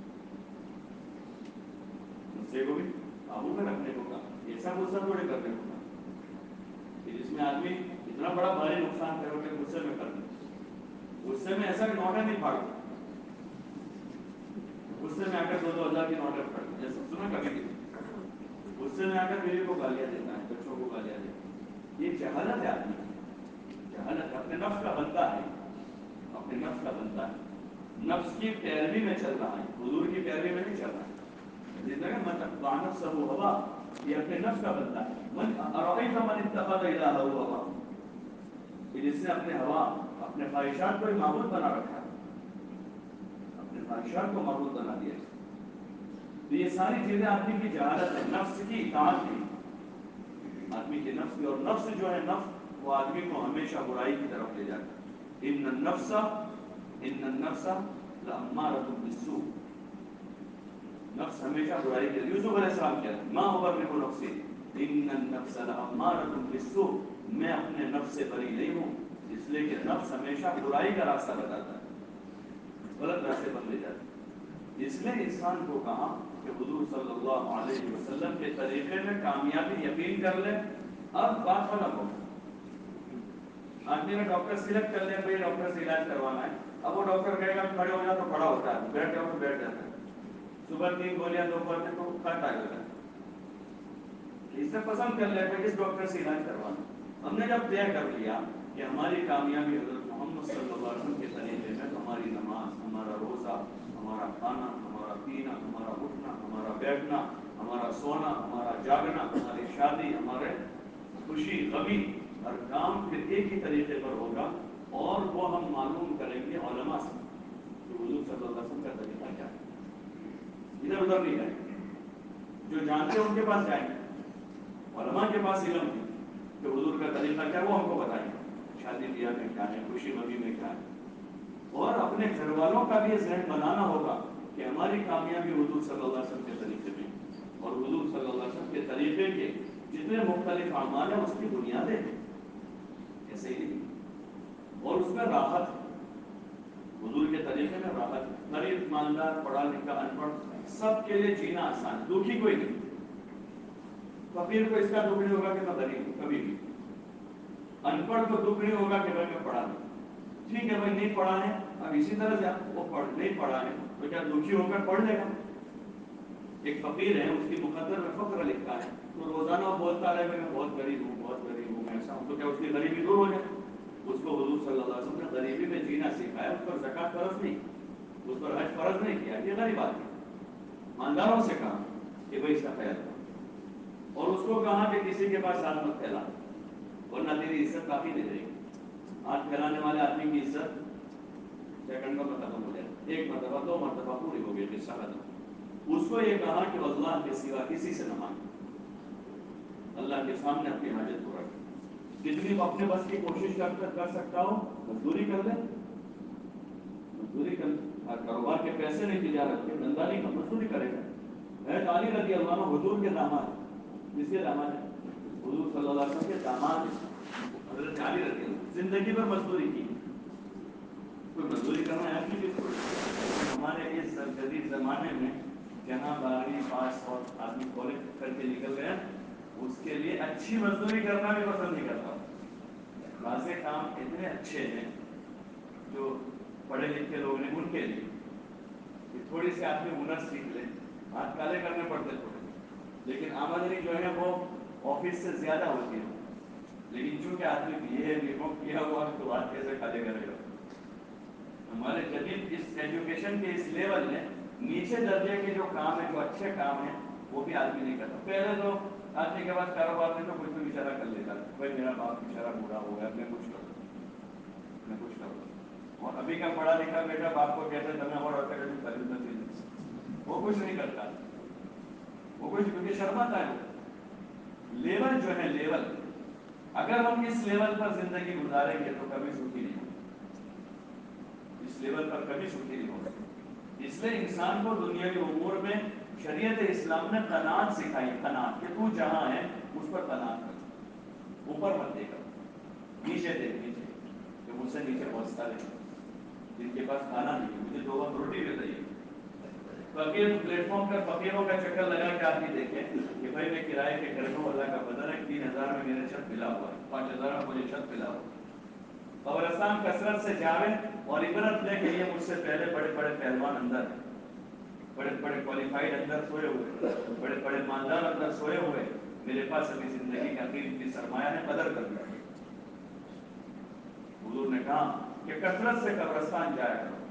غصے کو بھی قابو میں رکھنے کو کہا, ایسا غصہ تھوڑے کرنے کو کہا کہ جس میں آدمی اتنا بڑا بھاری نقصان کرو کہ غصے میں کر دے. غصے میں ایسا کہ نوٹیں نہیں پھاڑ دو, غصے میں آ کر دو دو ہزار کی نوٹیں پھاڑ دو, جیسے سنا کبھی بھی غصے میں آ کر بیوی کو گالیاں دیتا ہے, بچوں کو گالیاں دیتا ہے. یہ جہالت ہے آدمی, جہالت اپنے نفس کا بنتا ہے, اپنے نفس کا بنتا ہے, نفس کی پیروی میں چل رہا ہے, حضور کی پیروی میں نہیں چل رہا ہے. نفس وہ ہوا, یہ اپنے نفس کا بنتا ہے. من ارائیت من اتخذ الہہ ہوا, جس نے اپنے ہوا اپنے خواہشات کو معبود بنا رکھا ہے, اپنے خواہشات کو معبود بنا دیا. تو یہ ساری چیزیں آدمی کی جہالت ہے, نفس کی اطاعت ہے, آدمی کے نفس کی. اور نفس جو ہے نفس وہ آدمی کو ہمیشہ برائی کی طرف لے جاتا ہے. ان النفس ان النفس لامارۃ بالسوء, نفس ہمیشہ برائی کے. یوسف علیہ السلام کیا ہے, ما ابرئ نفسی ان النفس لامارۃ بالسوء, میں اپنے نفس سے بری نہیں ہوں, اس لیے کہ نفس ہمیشہ برائی کا راستہ بتاتا ہے, غلط راستے پر لے جاتا ہے. اس لیے انسان کو کہا کہ حضور صلی اللہ علیہ وسلم کے طریقے میں کامیابی یقین کر لے. اب بات ختم ہو, آدمی نے ڈاکٹر سلیکٹ کر لیا, بھائی ڈاکٹر سے علاج کروانا ہے. اب وہ ڈاکٹر کہے گا کھڑے ہو جا تو کھڑا ہوتا ہے, بیٹھ جاؤ تو بیٹھ جاتا ہے, صبح تین گولیاں دوپہر میں تو کھاتا ہے. اس سے پسند کر لیا کہ اس ڈاکٹر سے علاج کروانا. ہم نے جب طے کر لیا کہ ہماری کامیابی حضرت محمد صلی اللہ علیہ وسلم کے طریقے میں, تو ہماری نماز, ہمارا روزہ, ہمارا کھانا, ہمارا پینا, ہمارا اٹھنا, ہمارا بیٹھنا, ہمارا سونا, ہمارا جاگنا, ہماری شادی, ہمارے خوشی غمی, ہر کام پھر ایک ہی طریقے پر ہوگا. اور وہ ہم معلوم کریں گے علماء سے کہ حضور صلی اللہ علیہ وسلم کا طریقہ کیا ہے. ادھر ادھر نہیں جائیں گے, جو جانتے ہیں ان کے پاس جائیں گے, علماء کے پاس علم ہے کہ حضور کا طریقہ کیا ہے, وہ ہم کو بتائیں گے. شادی بیاہ میں کیا ہے, خوشی غمی میں کیا ہے. اور اپنے گھر والوں کا بھی ذہن بنانا ہوگا کہ ہماری کامیابی حضور صلی اللہ علیہ وسلم کے طریقے میں, اور حضور صلی اللہ علیہ وسلم کے طریقے کے جتنے مختلف اعمال ہیں اس کی بنیادیں ہیں, ایسے ہی نہیں. اور اس میں راحت, حضور کے طریقے میں راحت. غریب, مالدار, پڑھا لکھا, ان پڑھ, سب کے لیے جینا آسان, دکھی کوئی نہیں. فقیر کو اس کا دکھ نہیں ہوگا کہ میں غریب ہوں, کبھی بھی. ان پڑھ کو دکھ نہیں ہوگا کہ بھائی میں پڑھا نہیں. ٹھیک ہے بھائی نہیں پڑھا ہے, اب اسی طرح سے وہ پڑھ نہیں پڑھا ہے تو کیا دکھی ہو کر پڑھ لے گا. ایک فقیر ہے, اس کی مقدر میں فقر لکھا ہے, تو روزانہ وہ بولتا رہے میں بہت غریب ہوں, بہت غریب ہوں, ایسا ہوں, تو کیا اس کی غریبی دور ہو جائے. اس کو حضور صلی اللہ علیہ وسلم نے غریبی میں جینا سکھایا, اس پر زکات فرض نہیں, اس پر حج فرض نہیں کیا. یہ غریب آدمی مالداروں سے کہا کہ بھائی اس کا خیال کرو, اور اس کو کہا کہ کسی کے پاس ہاتھ مت پھیلا ورنہ تیری عزت کافی دے دے گی. ہاتھ پھیلانے والے آدمی کی عزت سیکنڈوں میں ختم ہو جائے, ایک مرتبہ دو مرتبہ پوری ہو گئی, قصہ ختم. اس کو یہ کہا کہ اللہ کے سوا کسی سے نہ مانگے, اللہ کے سامنے اپنی حاجت کو رکھ, جتنی اپنے بس کی کوشش کر کر سکتا ہو مزدوری کر لے, مزدوری کر لے. کاروبار کے پیسے نہیں, تجارت کے دھندا نہیں, مزدوری کرے گا. حضرت علی رضی اللہ عنہ حضور کے داماد, کس کے داماد ہیں, حضور صلی اللہ علیہ وسلم کے داماد ہیں. حضرت علی رضی اللہ زندگی پر مزدوری کی, کوئی مزدوری کرنا ہے آپ کی. ہمارے اس جدید زمانے میں جہاں بارہویں پاس اور آدمی کالج کر کے نکل گیا, اس کے لیے اچھی مزدوری کرنا بھی پسند نہیں کرتا. بعض کام اتنے اچھے ہیں جو پڑھے لکھے لوگ ہیں ان کے لیے کہ تھوڑی سی آدمی ہنر سیکھ لے, ہاتھ کالے کرنے پڑتے تھوڑے, لیکن آمدنی جو ہے وہ آفس سے زیادہ ہوتی ہے. لیکن چونکہ آدمی بی اے بی کام کیا ہوا تو ہاتھ کیسے کالے کرے گا. ہمارے جدید اس ایجوکیشن کے اس لیول میں نیچے درجے کے جو کام ہیں, جو اچھے کام ہیں, وہ بھی آدمی نہیں کرتا. پہلے تو آدمی کے پاس کاروبار میں تو کچھ بھی بیچارہ کر لیتا, بھائی میرا باپ بیچارہ بوڑھا ہو گیا, میں کچھ کروں میں کچھ کروں. اور ابھی کا پڑھا لکھا بیٹا باپ کو کہتے ہیں تمہیں اور وہ کچھ نہیں کرتا, وہ کچھ کیونکہ شرماتا ہے. لیول جو ہے لیول, اگر ہم اس لیول پر زندگی گزاریں گے تو کبھی سکھی نہیں ہوگی, اس لیول پر کبھی سکھی نہیں ہوگی. اس لیے انسان کو دنیاوی امور میں شریعت اسلام نے قناعت سکھائی, قناعت کہ تو جہاں ہے اس پر قناعت کر, اوپر مت دیکھ, نیچے دیکھ, نیچے کہ مجھ سے نیچے بہت سارے جن کے پاس کھانا نہیں ہے, مجھے دو وقت روٹی بھی چاہیے. فقیر پلیٹ فارم پر فقیروں کا چکر لگا کے آپ یہ دیکھیں کہ بھائی میں کرائے کے گھر میں اللہ کا بدل ہے, تین ہزار میں میرے چھت ملا ہوا ہے, پانچ ہزار میں مجھے چھت ملا ہوا. قبرستان کثرت سے جاوے اور عبرت لے کے یہ مجھ سے پہلے بڑے بڑے پہلوان اندر ہیں, بڑے بڑے کوالیفائڈ اندر سوئے ہوئے, بڑے بڑے مالدار اندر سوئے ہوئے, میرے پاس ابھی زندگی کا قیمتی سرمایہ ہے, قدر کر لیا. حضور نے کہا کہ کثرت سے قبرستان جایا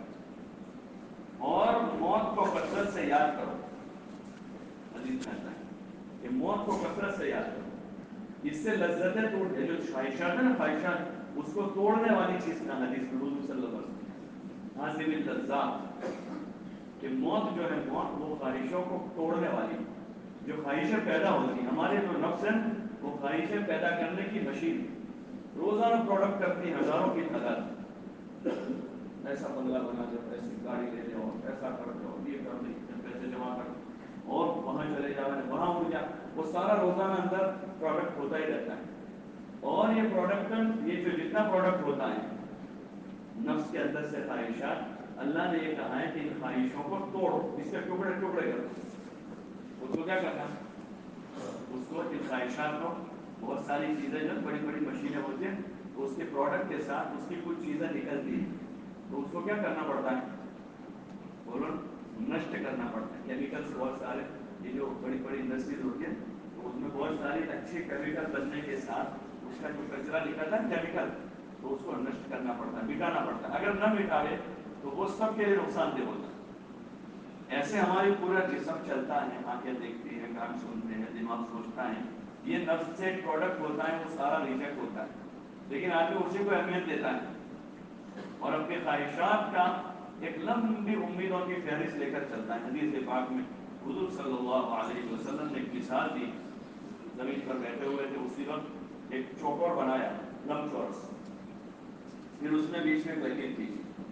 کرو اور موت کو کثرت سے یاد کرو. حدیث میں آتا ہے کہ موت کو کثرت سے یاد کرو, اس سے لذتیں ٹوٹ گئے. جو خواہشات ہیں نا, خواہشات, اس کو توڑنے والی چیز کا حدیث میں حضور صلی اللہ علیہ وسلم حاصل لذات, کہ موت جو ہے موت وہ خواہشوں کو توڑنے والی, جو خواہشیں پیدا ہوتی ہیں ہمارے جو نفس ہیں وہ خواہشیں پیدا کرنے کی مشین روزانہ پروڈکٹ کرتی ہیں ہزاروں کی تعداد. ایسا بنگلہ بنا دو, ایسی گاڑی لے جاؤ, ایسا کر دو, یہ کر دو, پیسے جمع کر دو اور وہاں چلے جاؤ, وہاں اڑ جا, وہ سارا روزانہ اندر پروڈکٹ ہوتا ہی رہتا ہے. اور یہ پروڈکشن, یہ جو جتنا پروڈکٹ ہوتا ہے نفس کے اندر سے خواہشات, اللہ نے یہ کہا ہے کہ ان خواہشوں کو توڑو, اس کے ٹکڑے ٹکڑے کرو. اس کو کیا کرنا, اس کو ان خواہشات کو, بہت ساری چیزیں جو بڑی بڑی مشینیں ہوتی ہیں تو اس کے پروڈکٹ کے ساتھ اس کی کچھ چیزیں نکلتی ہیں, تو اس کو کیا کرنا پڑتا ہے, بولو, نشٹ کرنا پڑتا ہے. کیمیکلس بہت سارے, یہ جو بڑی بڑی انڈسٹریز ہوتی ہیں تو اس میں بہت ساری اچھی کیمیکل بننے کے ساتھ اس کا جو کچرا نکلتا ہے کیمیکل, تو اس کو نشٹ کرنا پڑتا ہے, مٹانا پڑتا ہے. اگر نہ مٹاوے تو وہ سب کے لیے نقصان دہ ہوتا ہے. ایسے ہماری پورا جسم چلتا ہے, آنکھیں دیکھتی ہیں, کان سنتے ہیں, دماغ سوچتا ہے, یہ نفس سے ایک پروڈکٹ ہوتا ہے, وہ سارا ریجیکٹ ہوتا ہے, لیکن آدمی اسی کو اہمیت دیتا ہے اور اپنی خواہشات کا ایک لمبی امیدوں کی فہرست لے کر چلتا ہے. حدیث پاک میں حضور صلی اللہ علیہ وسلم نے ایک مثال دی, زمین پر بیٹھے ہوئے تھے, اسی وقت ایک چوکور بنایا, لم چورس, پھر اس میں بیچ میں ایک لکیر تھی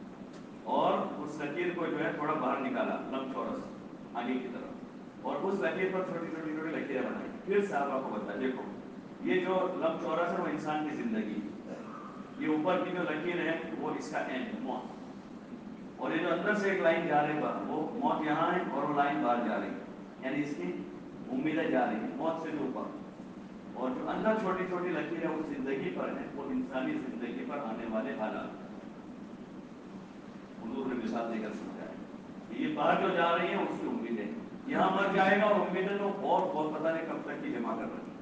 اور اس لکیر کو جو ہے تھوڑا باہر نکالا, لم چورس آگے کی طرف, اور اس لکیر پر چھوٹی چھوٹی چھوٹی لکیریں بنائی. پھر صحابہ کو بتا, دیکھو یہ جو لم چورس ہے وہ انسان کی زندگی, یہ اوپر کی جو لکیر ہے وہ اس کا اینڈ موت, اور یہ جو اندر سے ایک لائن جا رہی ہے وہ موت یہاں ہے اور وہ لائن باہر جا رہی ہے, یعنی اس کی امیدیں جا رہی ہیں موت سے بھی اوپر, اور جو اندر چھوٹی چھوٹی لکیریں وہ زندگی پر ہیں, وہ انسانی زندگی پر آنے والے حالات. حضور نے مثال دے کر سمجھایا کہ یہ باہر جو جا رہی ہیں اس کی امیدیں, یہاں مر جائے گا اور امیدیں تو اور بہت پتہ نہیں کب تک کی جمع کر رہی.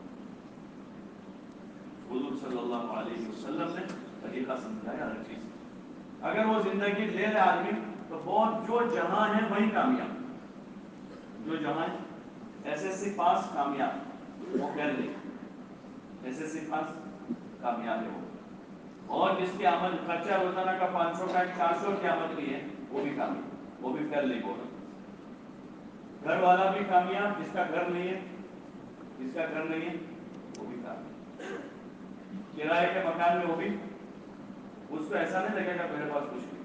حضور صلی اللہ علیہ وسلم نے طریقہ سمجھایا ہر چیز. اگر وہ زندگی لے لے آدمی تو بہت, جو جہاں ہے وہی کامیاب, جو جہاں ہے, ایس ایس سی پاس کامیاب وہ کہہ لے, ایس ایس سی پاس کامیاب ہے وہ, اور جس کی آمد خرچہ روزانہ کا پانچ سو کا چار سو کی آمد بھی ہے وہ بھی کامیاب, وہ بھی فیل نہیں ہوگا. گھر والا بھی کامیاب, جس کا گھر نہیں ہے, جس کا گھر نہیں ہے وہ بھی کامیاب. کرائے کے مکان میں وہ بھی, اس کو ایسا نہیں لگے گا میرے پاس کچھ نہیں.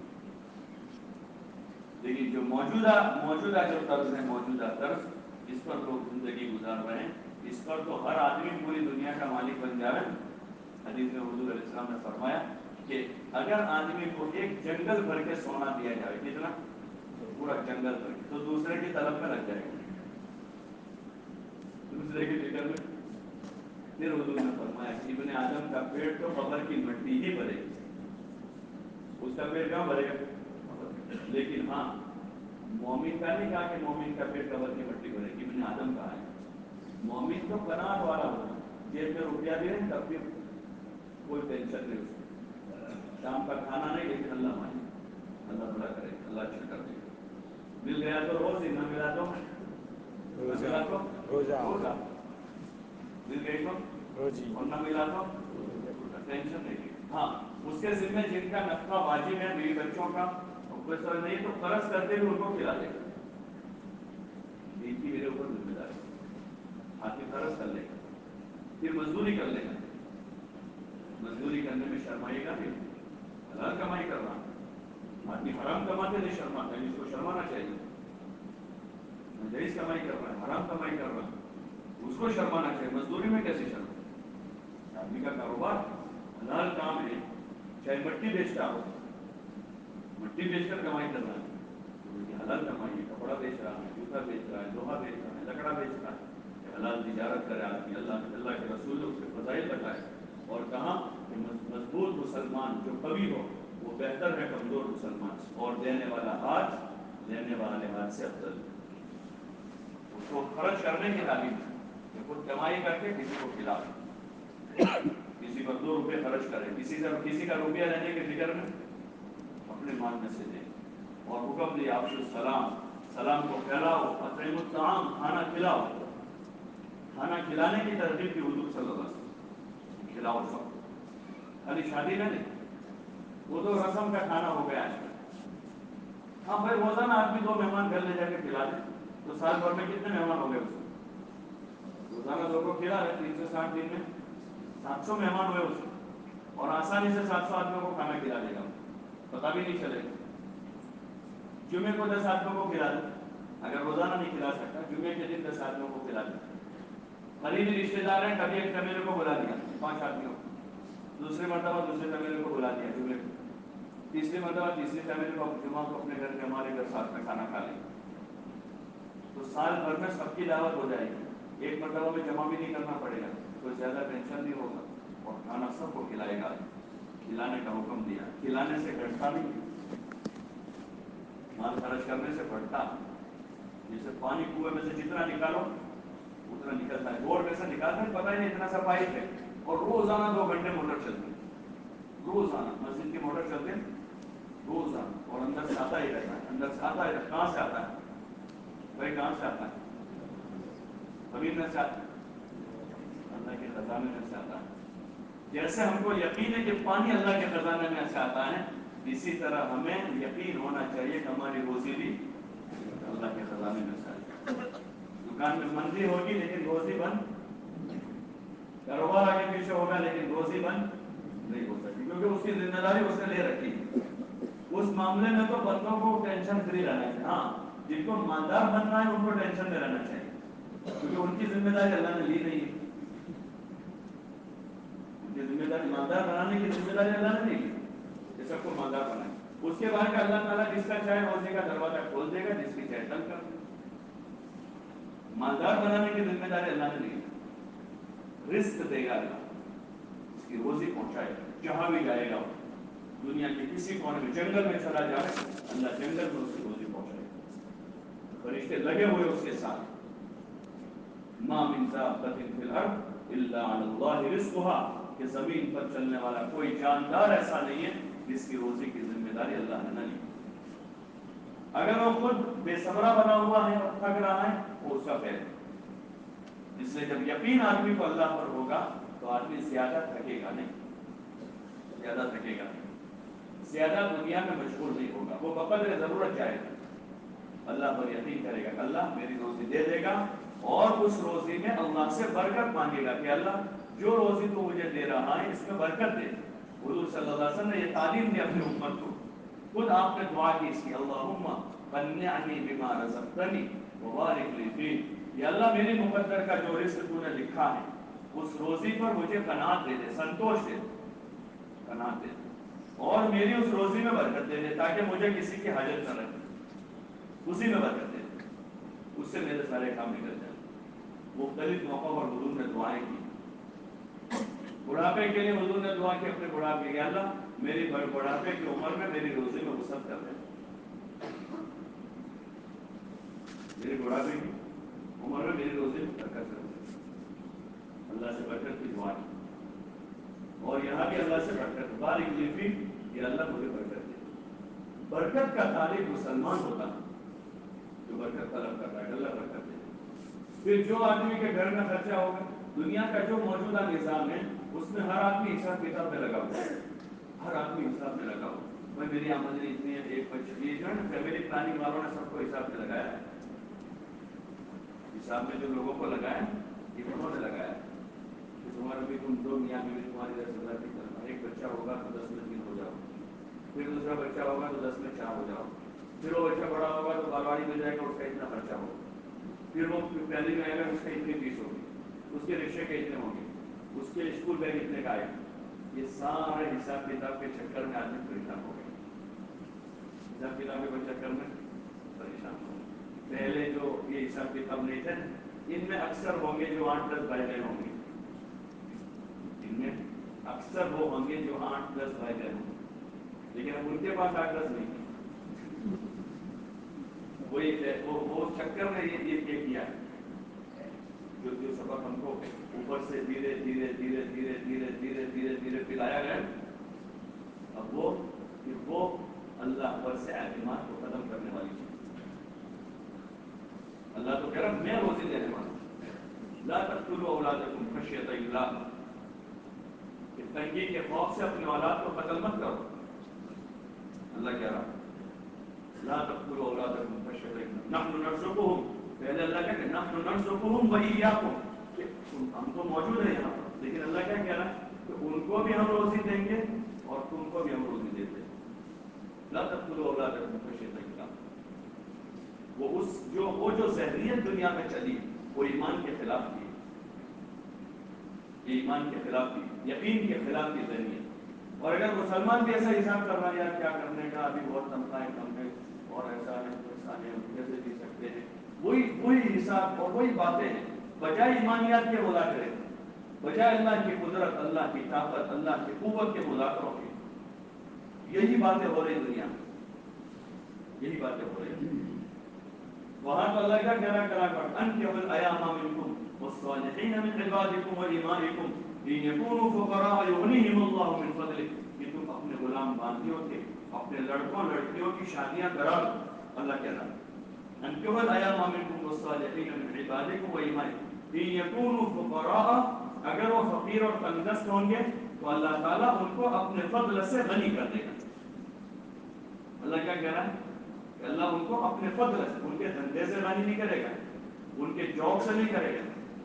لیکن جو موجودہ موجودہ جو طرز ہے, موجودہ طرز اس پر لوگ زندگی گزار رہے ہیں, اس پر تو ہر آدمی پوری دنیا کا مالک بن جائے. حدیث میں حضور علیہ السلام نے فرمایا کہ اگر آدمی کو ایک جنگل بھر کے سونا دیا جائے, کتنا, پورا جنگل بھر کے, تو دوسرے کی طلب میں لگ جائے گا, دوسرے کی فکر میں. پھر حضور نے فرمایا کہ ابن آدم کا پیٹ تو قبر کی مٹی ہی بھرے گی, اس کا پیٹ کہاں بھرے گا, لیکن ہاں مومن کا نہیں کہا کہ مومن کا پیٹ قبر کی مٹی بھرے گی, ابن آدم کہا ہے. مومن تو قناعت والا ہوگا, جیب میں روپیہ بھی نہیں تب بھی کوئی ٹینشن نہیں, اس شام کا کھانا نہیں, لیکن اللہ مانے, اللہ بڑا کرے, اللہ اچھا کر دے گا. مل گیا تو روز, نہ ملا تو نہ ملا تو روزہ, مل گئی تو روزی, اور نہ ملا تو ٹینشن نہیں. ہاں اس کے ذمہ جن کا نفقہ واجب ہے, بیوی بچوں کا, نہیں تو قرض کرتے بھی ان کو کھلا دے گا, ان کی میرے اوپر ذمہ داری. آدمی قرض کر لے گا, پھر مزدوری کر لے گا, مزدوری کرنے میں شرمائے گا نہیں, حلال کمائی کر رہا. آدمی حرام کماتے نہیں شرماتا ہے, جس کو شرمانا چاہیے. جائز کمائی کر رہا ہے, حرام کمائی کر رہا ہے, اس کو شرمانا چاہیے. مزدوری میں کیسے شرم؟ آدمی کا کاروبار حلال کام ہے, चाहे मट्टी बेचता हो, मट्टी बेचकर कमाई कर रहा है तो ये हलाल कमाई है। कपड़ा बेच रहा है, जूता बेच रहा है, लोहा बेच रहा है, लकड़ा बेच रहा है, हलाल तिजारत करे आदमी। अल्लाह अल्लाह के रसूल ने उसके फजाइल बताए और कहा कि मजबूत मुसलमान जो कवि हो वो बेहतर है कमजोर मुसलमान से, और देने वाला हाथ लेने वाले हाथ से अफजल। उसको खर्च करने की तालीम है कि खुद कमाई करके किसी को खिला, किसी पर दो रुपये खर्च करे, किसी से किसी का रुपया लेने के फिक्र में अपने मान में से दे। और हुक्म दिया आपसे सलाम, सलाम को फैलाओ, अतईमुत्ताम, खाना खिलाओ। खाना खिलाने की तरतीब की हुजूर सल्लल्लाहु अलैहि वसल्लम, खिलाओ सब, खाली शादी में नहीं, वो तो रस्म का खाना हो गया है। हाँ भाई रोजाना आदमी दो मेहमान घर ले जाके खिला दे तो साल भर में कितने मेहमान हो गए उसको? रोजाना दो को खिला रहे, तीन सौ साठ दिन में सात सौ मेहमान हुए उसको, और आसानी से सात सौ आदमियों को खाना खिला देगा, पता भी नहीं चलेगा। जुमे को दस आदमियों को खिला दे, अगर रोजाना नहीं खिला सकता जुमे के दिन दस आदमियों को खिला दे। करीबी रिश्तेदार हैं, कभी एक फैमिली को बुला दिया पांच आदमियों को, दूसरी मरतबा दूसरी फैमिली को बुला दिया जुमे को, तीसरी मरतबा तीसरी फैमिली को जुमा को अपने घर के हमारे घर साथ में खाना खा लें, तो साल भर में सबकी दावत हो जाएगी। एक मरतबा में जमा भी नहीं करना पड़ेगा, कोई ज्यादा टेंशन नहीं होगा, और खाना सबको खिलाएगा। खिलाने का हुक्म दिया, खिलाने से घटता नहीं, माल खर्च करने से बढ़ता। जैसे पानी कुएं में से जितना निकालो उतना निकलता है, बोर में से निकालते हैं पता ही नहीं, इतना सा पाइप है और रोजाना दो घंटे मोटर चलती है, रोजाना मस्जिद की मोटर चलती है रोजाना, और अंदर से आता ही रहता है, अंदर से आता है। कहाँ से आता है भाई, कहाँ से आता है? जमीन में से आता है, अल्लाह के खजाने में से आता है। जैसे हमको यकीन है कि पानी अल्लाह के खजाने में से आता है, इसी तरह हमें यकीन होना चाहिए कि हमारी रोजी भी अल्लाह के खजाने में से आती है। दुकान में मंदी होगी लेकिन रोजी बंद, कारोबार आगे पीछे होगा लेकिन रोजी बंद नहीं हो सकती, क्योंकि उसकी जिम्मेदारी उसने ले रखी है। उस मामले में तो बंदों को टेंशन फ्री रहना चाहिए। हाँ, जिनको मालदार बनना है उनको टेंशन में रहना चाहिए, क्योंकि उनकी जिम्मेदारी अल्लाह ने ली नहीं है। उनकी जिम्मेदारी मालदार बनाने की जिम्मेदारी अल्लाह ने नहीं ली, ये सबको मालदार बनाए। उसके बाद का अल्लाह ताला जिसका चाहे रोजी का दरवाजा खोल देगा, जिसकी चाहे बंद कर देगा। मालदार बनाने की जिम्मेदारी अल्लाह ने ली, रिस्क देगा अल्लाह, उसकी रोजी पहुंचाएगा जहां भी जाएगा। दुनिया के किसी कोने में जंगल में चला जाए, अल्लाह जंगल में उसकी रोजी पहुंचाएगा, फरिश्ते लगे हुए उसके साथ। मा मिन दाब्बतिन फिल अर्द इल्ला अलल्लाहि रिज़्क़ुहा, कि जमीन पर चलने वाला कोई जानदार ऐसा नहीं है जिसकी रोजी की जिम्मेदारी अल्लाह ने नहीं। अगर वो खुद बेसबरा बना हुआ है और थक रहा है वो उसका फेर। इसलिए जब यकीन आदमी को अल्लाह पर होगा तो आदमी ज्यादा थकेगा नहीं, ज्यादा थकेगा नहीं, ज्यादा दुनिया में मशगूल नहीं होगा, वो बकदर जरूरत जाएगा, अल्लाह पर यकीन करेगा, अल्लाह मेरी रोजी दे देगा, और उस रोजी में अल्लाह से बरकत मांगेगा कि अल्लाह जो रोजी तो मुझे दे रहा है इसमें बरकत दे। हुजूर सल्लल्लाहु अलैहि वसल्लम ने ये तालीम दी अपनी उम्मत को, खुद आपने दुआ की इसकी, अल्लाहुम्मा क़न्निअनी बिमा रज़क़तनी व बारिक ली फी, या अल्लाह मेरी मुक़द्दर का जो रिज़्क़ तूने लिखा है उस रोजी पर मुझे कनात दे दे, संतोष दे दे, कनात दे दे, और मेरी उस रोजी में बरकत दे दे, ताकि मुझे किसी की हाजत न रहे, उसी में बरकत दे दे, उससे मेरे सारे काम निकल जाए। मुख्तलिफ मौक़ों पर हुजूर ने दुआएं की, बुढ़ापे के लिए हुजूर ने दुआ की अपने बुढ़ापे के, अल्लाह मेरी बुढ़ापे की उम्र में मेरी रोजी में वसअत कर दे, मेरी बुढ़ापे की उम्र में मेरी रोजी में बरकत कर दे। अल्लाह से बरकत की दुआ की, और यहाँ भी अल्लाह से बरकत, बारिक ली फी, ये अल्लाह मुझे बरकत दे। बरकत का तालिब मुसलमान होता है जो बरकत तलब करता है, अल्लाह बरकत दे। फिर जो आदमी के घर में खर्चा होगा, दुनिया का जो मौजूदा निज़ाम है उसमें हर आदमी हिसाब किताब में लगा हुआ है, हर आदमी हिसाब में लगा हुआ है, भाई मेरी आमदनी इतनी है, एक बच्चे, ये जो है ना फैमिली प्लानिंग वालों ने सबको हिसाब में लगाया है, हिसाब में जो लोगों को लगाया ये उन्होंने लगाया कि तुम्हारा भी तुम दो मियाँ बीवी तुम्हारी दस हजार की तरह, एक बच्चा होगा तो दस में तीन हो जाओ, फिर दूसरा बच्चा होगा तो दस में चार हो जाओ, फिर वो बच्चा बड़ा होगा तो बालवाड़ी मिल जाएगा, उसका इतना खर्चा होगा, फिर वो पहली में आएगा उसका इतनी फीस होगी, उसके रिक्शे के इतने होंगे, उसके स्कूल बैग इतने का आएगा, یہ سارے حساب کتاب کے چکر میں آدمی پریشان ہو گئے. حساب کتاب کے چکر میں پریشان ہو گئے. پہلے جو یہ حساب کتاب نہیں تھے ان میں اکثر ہوں گے جو آٹھ دس بھائی بہن ہوں گے. ان میں اکثر وہ ہوں گے جو آٹھ دس بھائی بہن ہوں گے. لیکن اب ان کے پاس آٹھ دس نہیں ہے. وہی وہ چکر میں یہ یہ کیا جو جو سبق ہم کو اوپر سے دھیرے دھیرے دھیرے دھیرے دھیرے دھیرے دھیرے دھیرے پلایا گیا. اب وہ کہ وہ اللہ پر سے اعتماد کو ختم کرنے والی چیز. اللہ تو کہہ رہا میں روزی دینے والا ہوں. لا تقتلوا اولادکم خشیۃ املاق. کہ تنگی کے خوف سے اپنے اولاد کو قتل مت کرو. اللہ کہہ رہا لا تقتلوا اولادکم خشیۃ املاق نحن نرزقهم. پہلے اللہ کہہ رہا نحن نرزقهم وإياكم. ہم تو موجود ہیں یہاں پر لیکن اللہ کیا کہہ رہا ہے کہ ان کو بھی ہم روزی دیں گے اور تم کو بھی ہم روزی دیتے ہیں. لا تقتلوا اولادکم خشیۃ املاق. وہ اس جو وہ جو ذہنیت دنیا میں چلی وہ ایمان کے خلاف تھی. یہ ایمان کے خلاف تھی, یقین کے خلاف کی ذہنیت. اور اگر مسلمان بھی ایسا حساب کر رہا ہے یار کیا کرنے کا, ابھی بہت تنخواہیں کم ہے اور ایسا ہے ایسا ہے, ہم کیسے جی سکتے ہیں, وہی وہی حساب اور وہی باتیں ہیں. بجائے ایمانیات کے مذاکرے, بجائے اللہ کی قدرت, اللہ کی طاقت, اللہ کی قوت کے مذاکروں کے, یہی باتیں ہو رہی دنیا میں, یہی باتیں ہو رہی. وہاں تو اللہ کا کہہ رہا کرا کر انکحوا الایام منکم والصالحین من عبادکم وایمائکم ان یکونوا فقراء یغنیہم اللہ من فضلہ. کہ تم اپنے غلام باندیوں کے, اپنے لڑکوں لڑکیوں کی شادیاں کرا دو. اللہ کہہ رہا انکحوا الایام منکم والصالحین من عبادکم وایمائکم ان یکونوا فقراء. اگر وہ فقیر اور تنگدست ہوں گے تو اللہ تعالیٰ ان کو اپنے فضل سے غنی کر دے گا. اللہ کیا کہہ رہا ہے کہ اللہ ان کو اپنے فضل سے, ان کے دھندے سے غنی نہیں کرے گا, ان کے جاب سے نہیں کرے گا,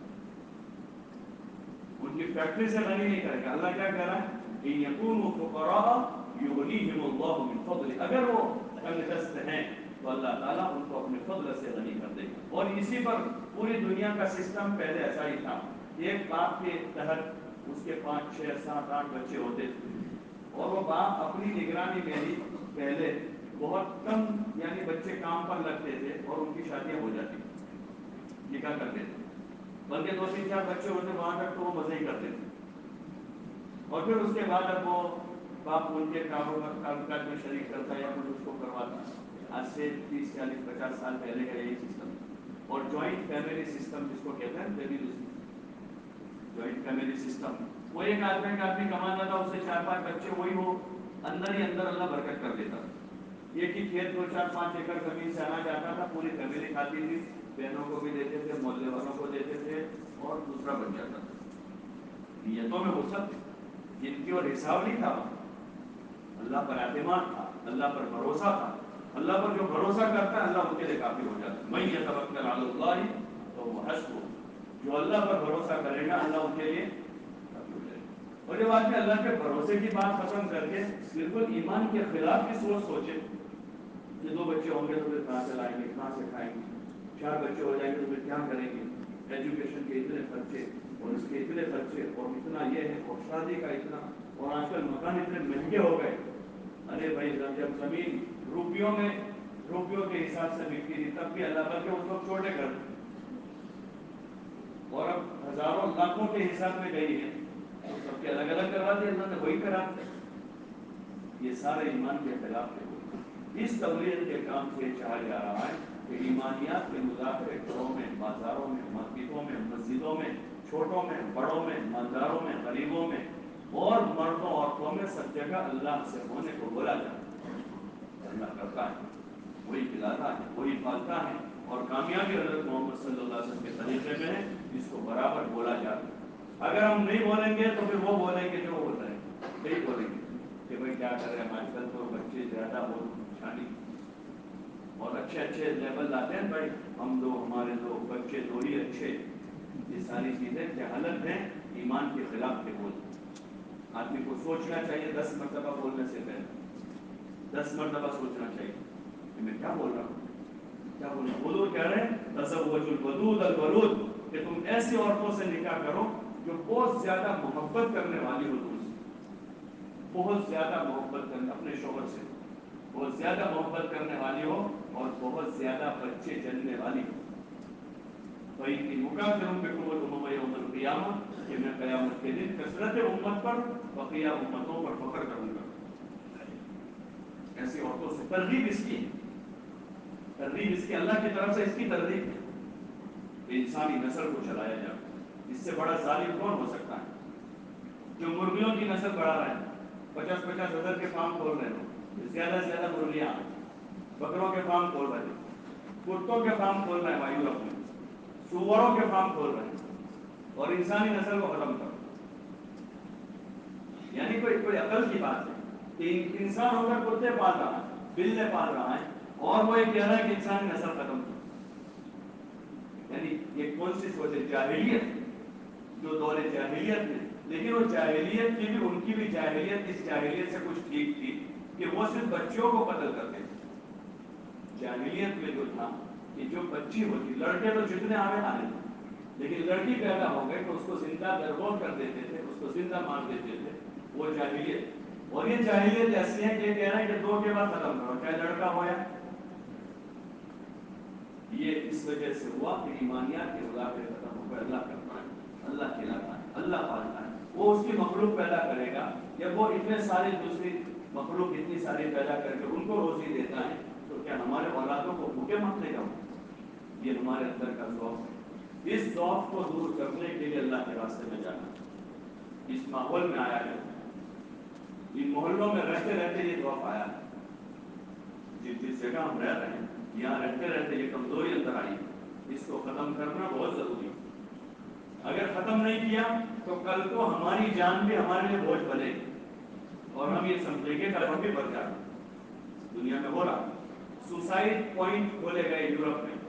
ان کی فیکٹری سے غنی نہیں کرے گا. اللہ کیا کہہ رہا ہے ان یکونوا فقراء یغنیہم اللہ من فضلہ. اگر وہ تنگدست ہیں تو اللہ تعالیٰ ان کو اپنے فضل سے غنی کر دے گا. اور اسی پر پوری دنیا کا سسٹم پہلے ایسا ہی تھا. ایک باپ کے تحت اس کے پانچ چھ سات آٹھ بچے ہوتے تھے اور وہ باپ اپنی نگرانی میں ہی پہلے بہت کم یعنی بچے کام پر لگتے تھے اور ان کی شادیاں ہو جاتی تھی, نکاح کرتے تھے. بلکہ دو تین چار بچے ہوتے وہاں تک تو وہ مزے ہی کرتے تھے. اور پھر اس کے بعد اب وہ باپ ان کے کاروبار کاروبار میں شریک کرتا یا کچھ اس کو کرواتا. آج سے تیس چالیس پچاس سال پہلے کا یہی سسٹم. اور جوائنٹ فیملی سسٹم جس کو کہتے ہیں جوائنٹ فیملی سسٹم, وہ ایک آدمی کا آدمی کمانا تھا, اس سے چار پانچ بچے وہی ہو اندر ہی اندر اللہ برکت کر دیتا. ایک ہی کھیت دو چار پانچ ایکڑ زمین سے اناج آتا تھا, پوری فیملی کھاتی تھی, بہنوں کو بھی دیتے تھے, محلے والوں کو دیتے تھے اور دوسرا بن جاتا تھا. نیتوں میں وہ سب جن کی اور حساب نہیں تھا, اللہ پر اعتماد تھا, اللہ پر بھروسہ تھا. اللہ پر جو بھروسہ کرتا ہے اللہ ان کے لیے کافی ہو جاتا ہے. من یتوکل علی اللہ فهو حسبہ. جو اللہ پر بھروسہ کرے گا اللہ ان کے لیے کافی ہو جائے گا. اور جب آدمی اللہ کے بھروسے کی بات پسند کر کے بالکل ایمان کے خلاف کی سوچ سوچے کہ دو بچے ہوں گے تو پھر کہاں سے لائیں گے, کہاں سے کھائیں گے, چار بچے ہو جائیں گے تو پھر کیا کریں گے, ایجوکیشن کے اتنے خرچے اور اس کے اتنے خرچے اور اتنا یہ ہے اور شادی کا اتنا, اور آج کل مکان اتنے مہنگے ہو گئے. ارے بھائی جب زمین روپیوں میں روپیوں کے حساب سے بکتی تھی تب بھی اللہ بلکہ اس وقت چھوٹے گھر, اور اب ہزاروں لاکھوں کے حساب میں گئی ہے تو سب کے الگ الگ کروا دیا اللہ نے, وہی کرا. یہ سارے ایمان کے خلاف ہے. اس تولیت کے کام سے چاہا جا رہا ہے کہ ایمانیات کے مذاکرے گھروں میں, بازاروں میں, مسجدوں میں, مسجدوں میں, چھوٹوں میں, بڑوں میں, مالداروں میں, غریبوں میں اور مردوں عورتوں میں سب جگہ اللہ سے ہونے کو بولا جاتا ہے. اللہ کرتا ہے, وہی پلاتا ہے, وہی پالتا ہے, اور کامیابی حضرت محمد صلی اللہ علیہ وسلم کے طریقے میں ہے جس کو برابر بولا جاتا ہے. اگر ہم نہیں بولیں گے تو پھر وہ بولیں گے جو بول رہے ہیں, نہیں بولیں گے کہ بھائی کیا کر رہے ہیں, آج کل تو بچے زیادہ ہو چھانی اور اچھے اچھے لیول لاتے ہیں, بھائی ہم دو ہمارے دو بچے دو ہی اچھے. یہ ساری چیزیں جہالت ہیں, ایمان کے خلاف کے بول. آدمی کو سوچنا چاہیے دس مرتبہ بولنے سے پہلے, دس مرتبہ سوچنا چاہیے کہ میں کیا بول رہا ہوں, کیا بول رہا ہوں. حضور کہہ رہے ہیں تزوج الودود الولود, کہ تم ایسی عورتوں سے نکاح کرو جو بہت زیادہ محبت کرنے والی ہو تم سے. بہت زیادہ محبت کرنے اپنے شوہر سے بہت زیادہ محبت کرنے والی ہو اور بہت زیادہ بچے جننے والی ہو. فَإِنِّي مُكَاثِرٌ بِكُمُ الْأُمَمَ يَوْمَ الْقِيَامَةِ کہ میں قیامت کے دن کثرت امت پر بقیہ امتوں پر فخر کروں گا. ایسی عورتوں سے ترغیب اس کی ترغیب اس کی اللہ کی طرف سے اس کی ترغیب ہے کہ انسانی نسل کو چلایا جائے. اس سے بڑا ظالم کون ہو سکتا ہے جو مرغیوں کی نسل بڑھا رہے ہیں, پچاس پچاس ہزار کے فارم کھول رہے ہیں, زیادہ سے زیادہ مرغیاں, بکروں کے فارم کھول رہے ہیں, کتوں کے فارم کھول رہے ہیں, یورپ میں سوروں کے فارم کھول رہے ہیں اور انسانی نسل کو ختم کر. یعنی کوئی کوئی عقل کی بات ہے کہ انسان ہو کر کتے پال رہا ہے, بلے پال رہا ہے اور وہ یہ کہہ رہا ہے کہ انسانی نسل ختم کر. یعنی یہ کون سی سوچ ہے؟ جاہلیت, جو دور جاہلیت میں, لیکن وہ جاہلیت کی بھی ان کی بھی جاہلیت اس جاہلیت سے کچھ ٹھیک تھی کہ وہ صرف بچوں کو قتل کرتے تھے. جاہلیت میں جو تھا کہ جو بچی ہوتی, لڑکے تو جتنے آوے آنے تھے, لیکن لڑکی پیدا ہو گئی تو اس کو زندہ درگور کر دیتے تھے, اس کو زندہ مار دیتے تھے. وہ جاہلیت. اور یہ جاہلیت ایسی ہے کہ کہہ رہے ہیں کہ دو کے بعد ختم کرو, چاہے لڑکا ہو یا. یہ اس وجہ سے ہوا کہ ایمانیات کے مذاکرے ختم ہو گئے. اللہ کرتا ہے, اللہ کھلاتا ہے, اللہ پالتا ہے. وہ اس کی مخلوق پیدا کرے گا. جب وہ اتنے سارے دوسری مخلوق اتنی ساری پیدا کر کے ان کو روزی دیتا ہے تو کیا ہمارے اولادوں کو بھوکے مرنے گا؟ یہ ہمارے اندر کا ذوق ہے. اس ذوق کو دور کرنے کے لیے اللہ کے راستے میں جانا, اس ماحول میں آیا ہے, ان محلوں میں رہتے رہتے یہ ذوق آیا ہے. جس جس جگہ ہم رہ رہے ہیں یہاں رہتے رہتے یہ کمزوری اندر آئی, اس کو ختم کرنا بہت ضروری ہے. اگر ختم نہیں کیا تو کل کو ہماری جان بھی ہمارے لیے بوجھ بنے گی اور ہم یہ سمجھیں گے کہ ہم بھی بچ جائیں. دنیا میں ہو رہا سوسائڈ پوائنٹ کھولے گئے یورپ میں.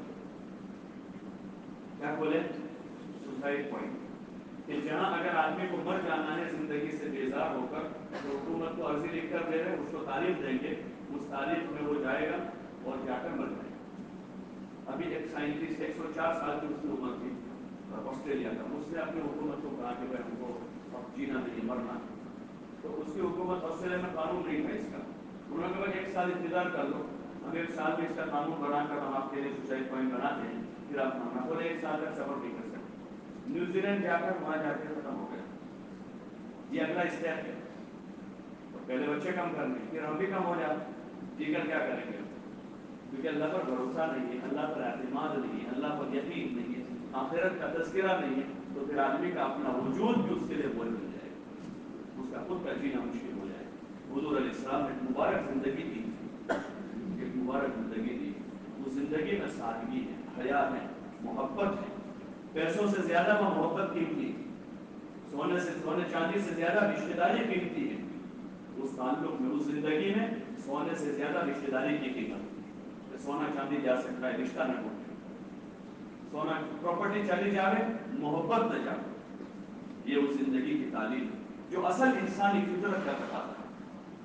کیا کھولے؟ سوسائڈ پوائنٹ, کہ جہاں اگر آدمی کو مر جانا ہے زندگی سے بیزار ہو کر تو حکومت کو عرضی لکھ کر دے رہے, اس کو تعریف دیں گے, اس تعریف میں وہ جائے گا اور جا کر مر جائے گا. ابھی ایک سائنٹسٹ ایک سو چار سال کی اس کی عمر تھی آسٹریلیا کا, اس نے اپنی حکومت کو کہا کہ ہم کو اب جینا نہیں مرنا. تو اس کی حکومت آسٹریلیا میں قانون نہیں تھا اس کا. انہوں نے کہا ایک سال انتظار کر لو, ہم ایک سال میں اس کا قانون بنا کر ہم آپ کے لیے سوسائڈ پوائنٹ بناتے ہیں, پھر آپ مرنا. بولے ایک سال تک سفر نہیں کر سکتے. نیوزی لینڈ جا کر وہاں جا کے ختم ہو گیا. یہ اگلا اسٹیپ ہے. تو پہلے بچے کم کرنے, پھر ہم بھی کم ہو جاتے, دیگر کیا کریں گے؟ کیونکہ اللہ پر بھروسہ نہیں ہے, اللہ پر اعتماد نہیں ہے, اللہ پر یقین نہیں ہے, آخرت کا تذکرہ نہیں ہے, تو پھر آدمی کا اپنا وجود بھی اس کے لیے بول مل جائے گا, اس کا خود کا جینا مشکل ہو جائے گا. حضور علیہ السلام نے مبارک زندگی دی, ایک مبارک زندگی دی. اس زندگی میں سادگی ہے, حیا ہے, محبت ہے. پیسوں سے زیادہ وہ محبت قیمتی ہے, سونے سے سونے چاندی سے زیادہ رشتے داری قیمتی ہے. اس تعلق میں, اس زندگی میں سونے سے زیادہ رشتے داری کی قیمت. سونا چاندی جا سکتا ہے, رشتہ نہ ٹوٹے. سونا پراپرٹی چلی جائے, محبت نہ جائے. یہ اس زندگی کی تعلیم ہے جو اصل انسانی فطرت کا تقاضا ہے.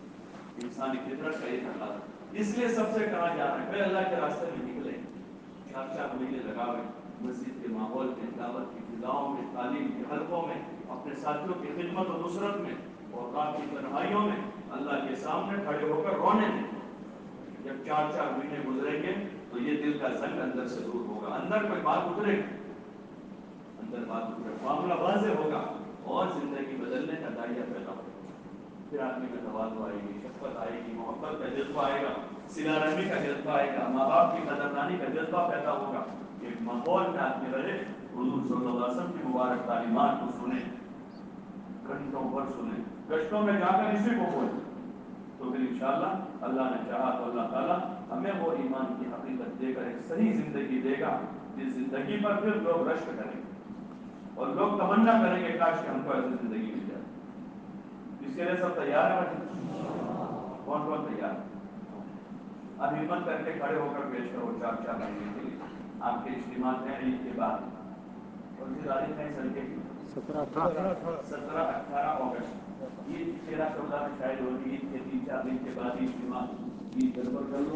انسانی فطرت کا یہ تقاضا, اس لیے سب سے کہا جا رہا ہے کہ اللہ کے راستے میں نکلے, چار چار مہینے لگاوے, مسجد کے ماحول میں, دعوت کی فضاؤں میں, تعلیم کے حلقوں میں, اپنے ساتھیوں کی خدمت و نصرت میں, اور رات کی تنہائیوں میں اللہ کے سامنے کھڑے ہو کر رونے میں. جب چار چار مہینے گزریں گے تو یہ دل کا زنگ اندر سے دور ہوگا, اندر کوئی بات اترے گی, اندر بات اترے, معاملہ واضح ہوگا اور زندگی بدلنے کا دائرہ پیدا ہوگا. پھر آدمی میں تواضع آئے گی, شفقت آئے گی, محبت کا جذبہ آئے گا, صلہ رحمی کا جذبہ آئے گا, ماں باپ کی قدردانی کا جذبہ پیدا ہوگا. ایک ماحول میں آدمی رہے, حضور صلی اللہ علیہ وسلم کی مبارک تعلیمات کو سنیں, گھنٹوں پر سنیں, گشتوں میں جا کر اسی کو بولیں, تو پھر انشاءاللہ اللہ نے چاہا تو اللہ تعالیٰ ہمیں وہ ایمان کی حقیقت دے کر ایک صحیح زندگی دے گا, جس زندگی پر پھر لوگ رشک کریں گے اور لوگ تمنا کریں گے کاش کہ ہم کو ایسی زندگی مل جائے. اس کے لیے سب تیار ہیں؟ کون کون تیار ہے؟ اب ہمت کر کے کھڑے ہو کر پیش کرو چار چار مہینے کے لیے. آپ کے اجتماعات ہیں عید کے بعد, اور سی تاریخ ہے سر کے سترہ سترہ اٹھارہ اگست. عید تیرہ چودہ میں شاید ہوگی, عید کے تین چار دن کے بعد اجتماع, عید گڑبڑ کر لو.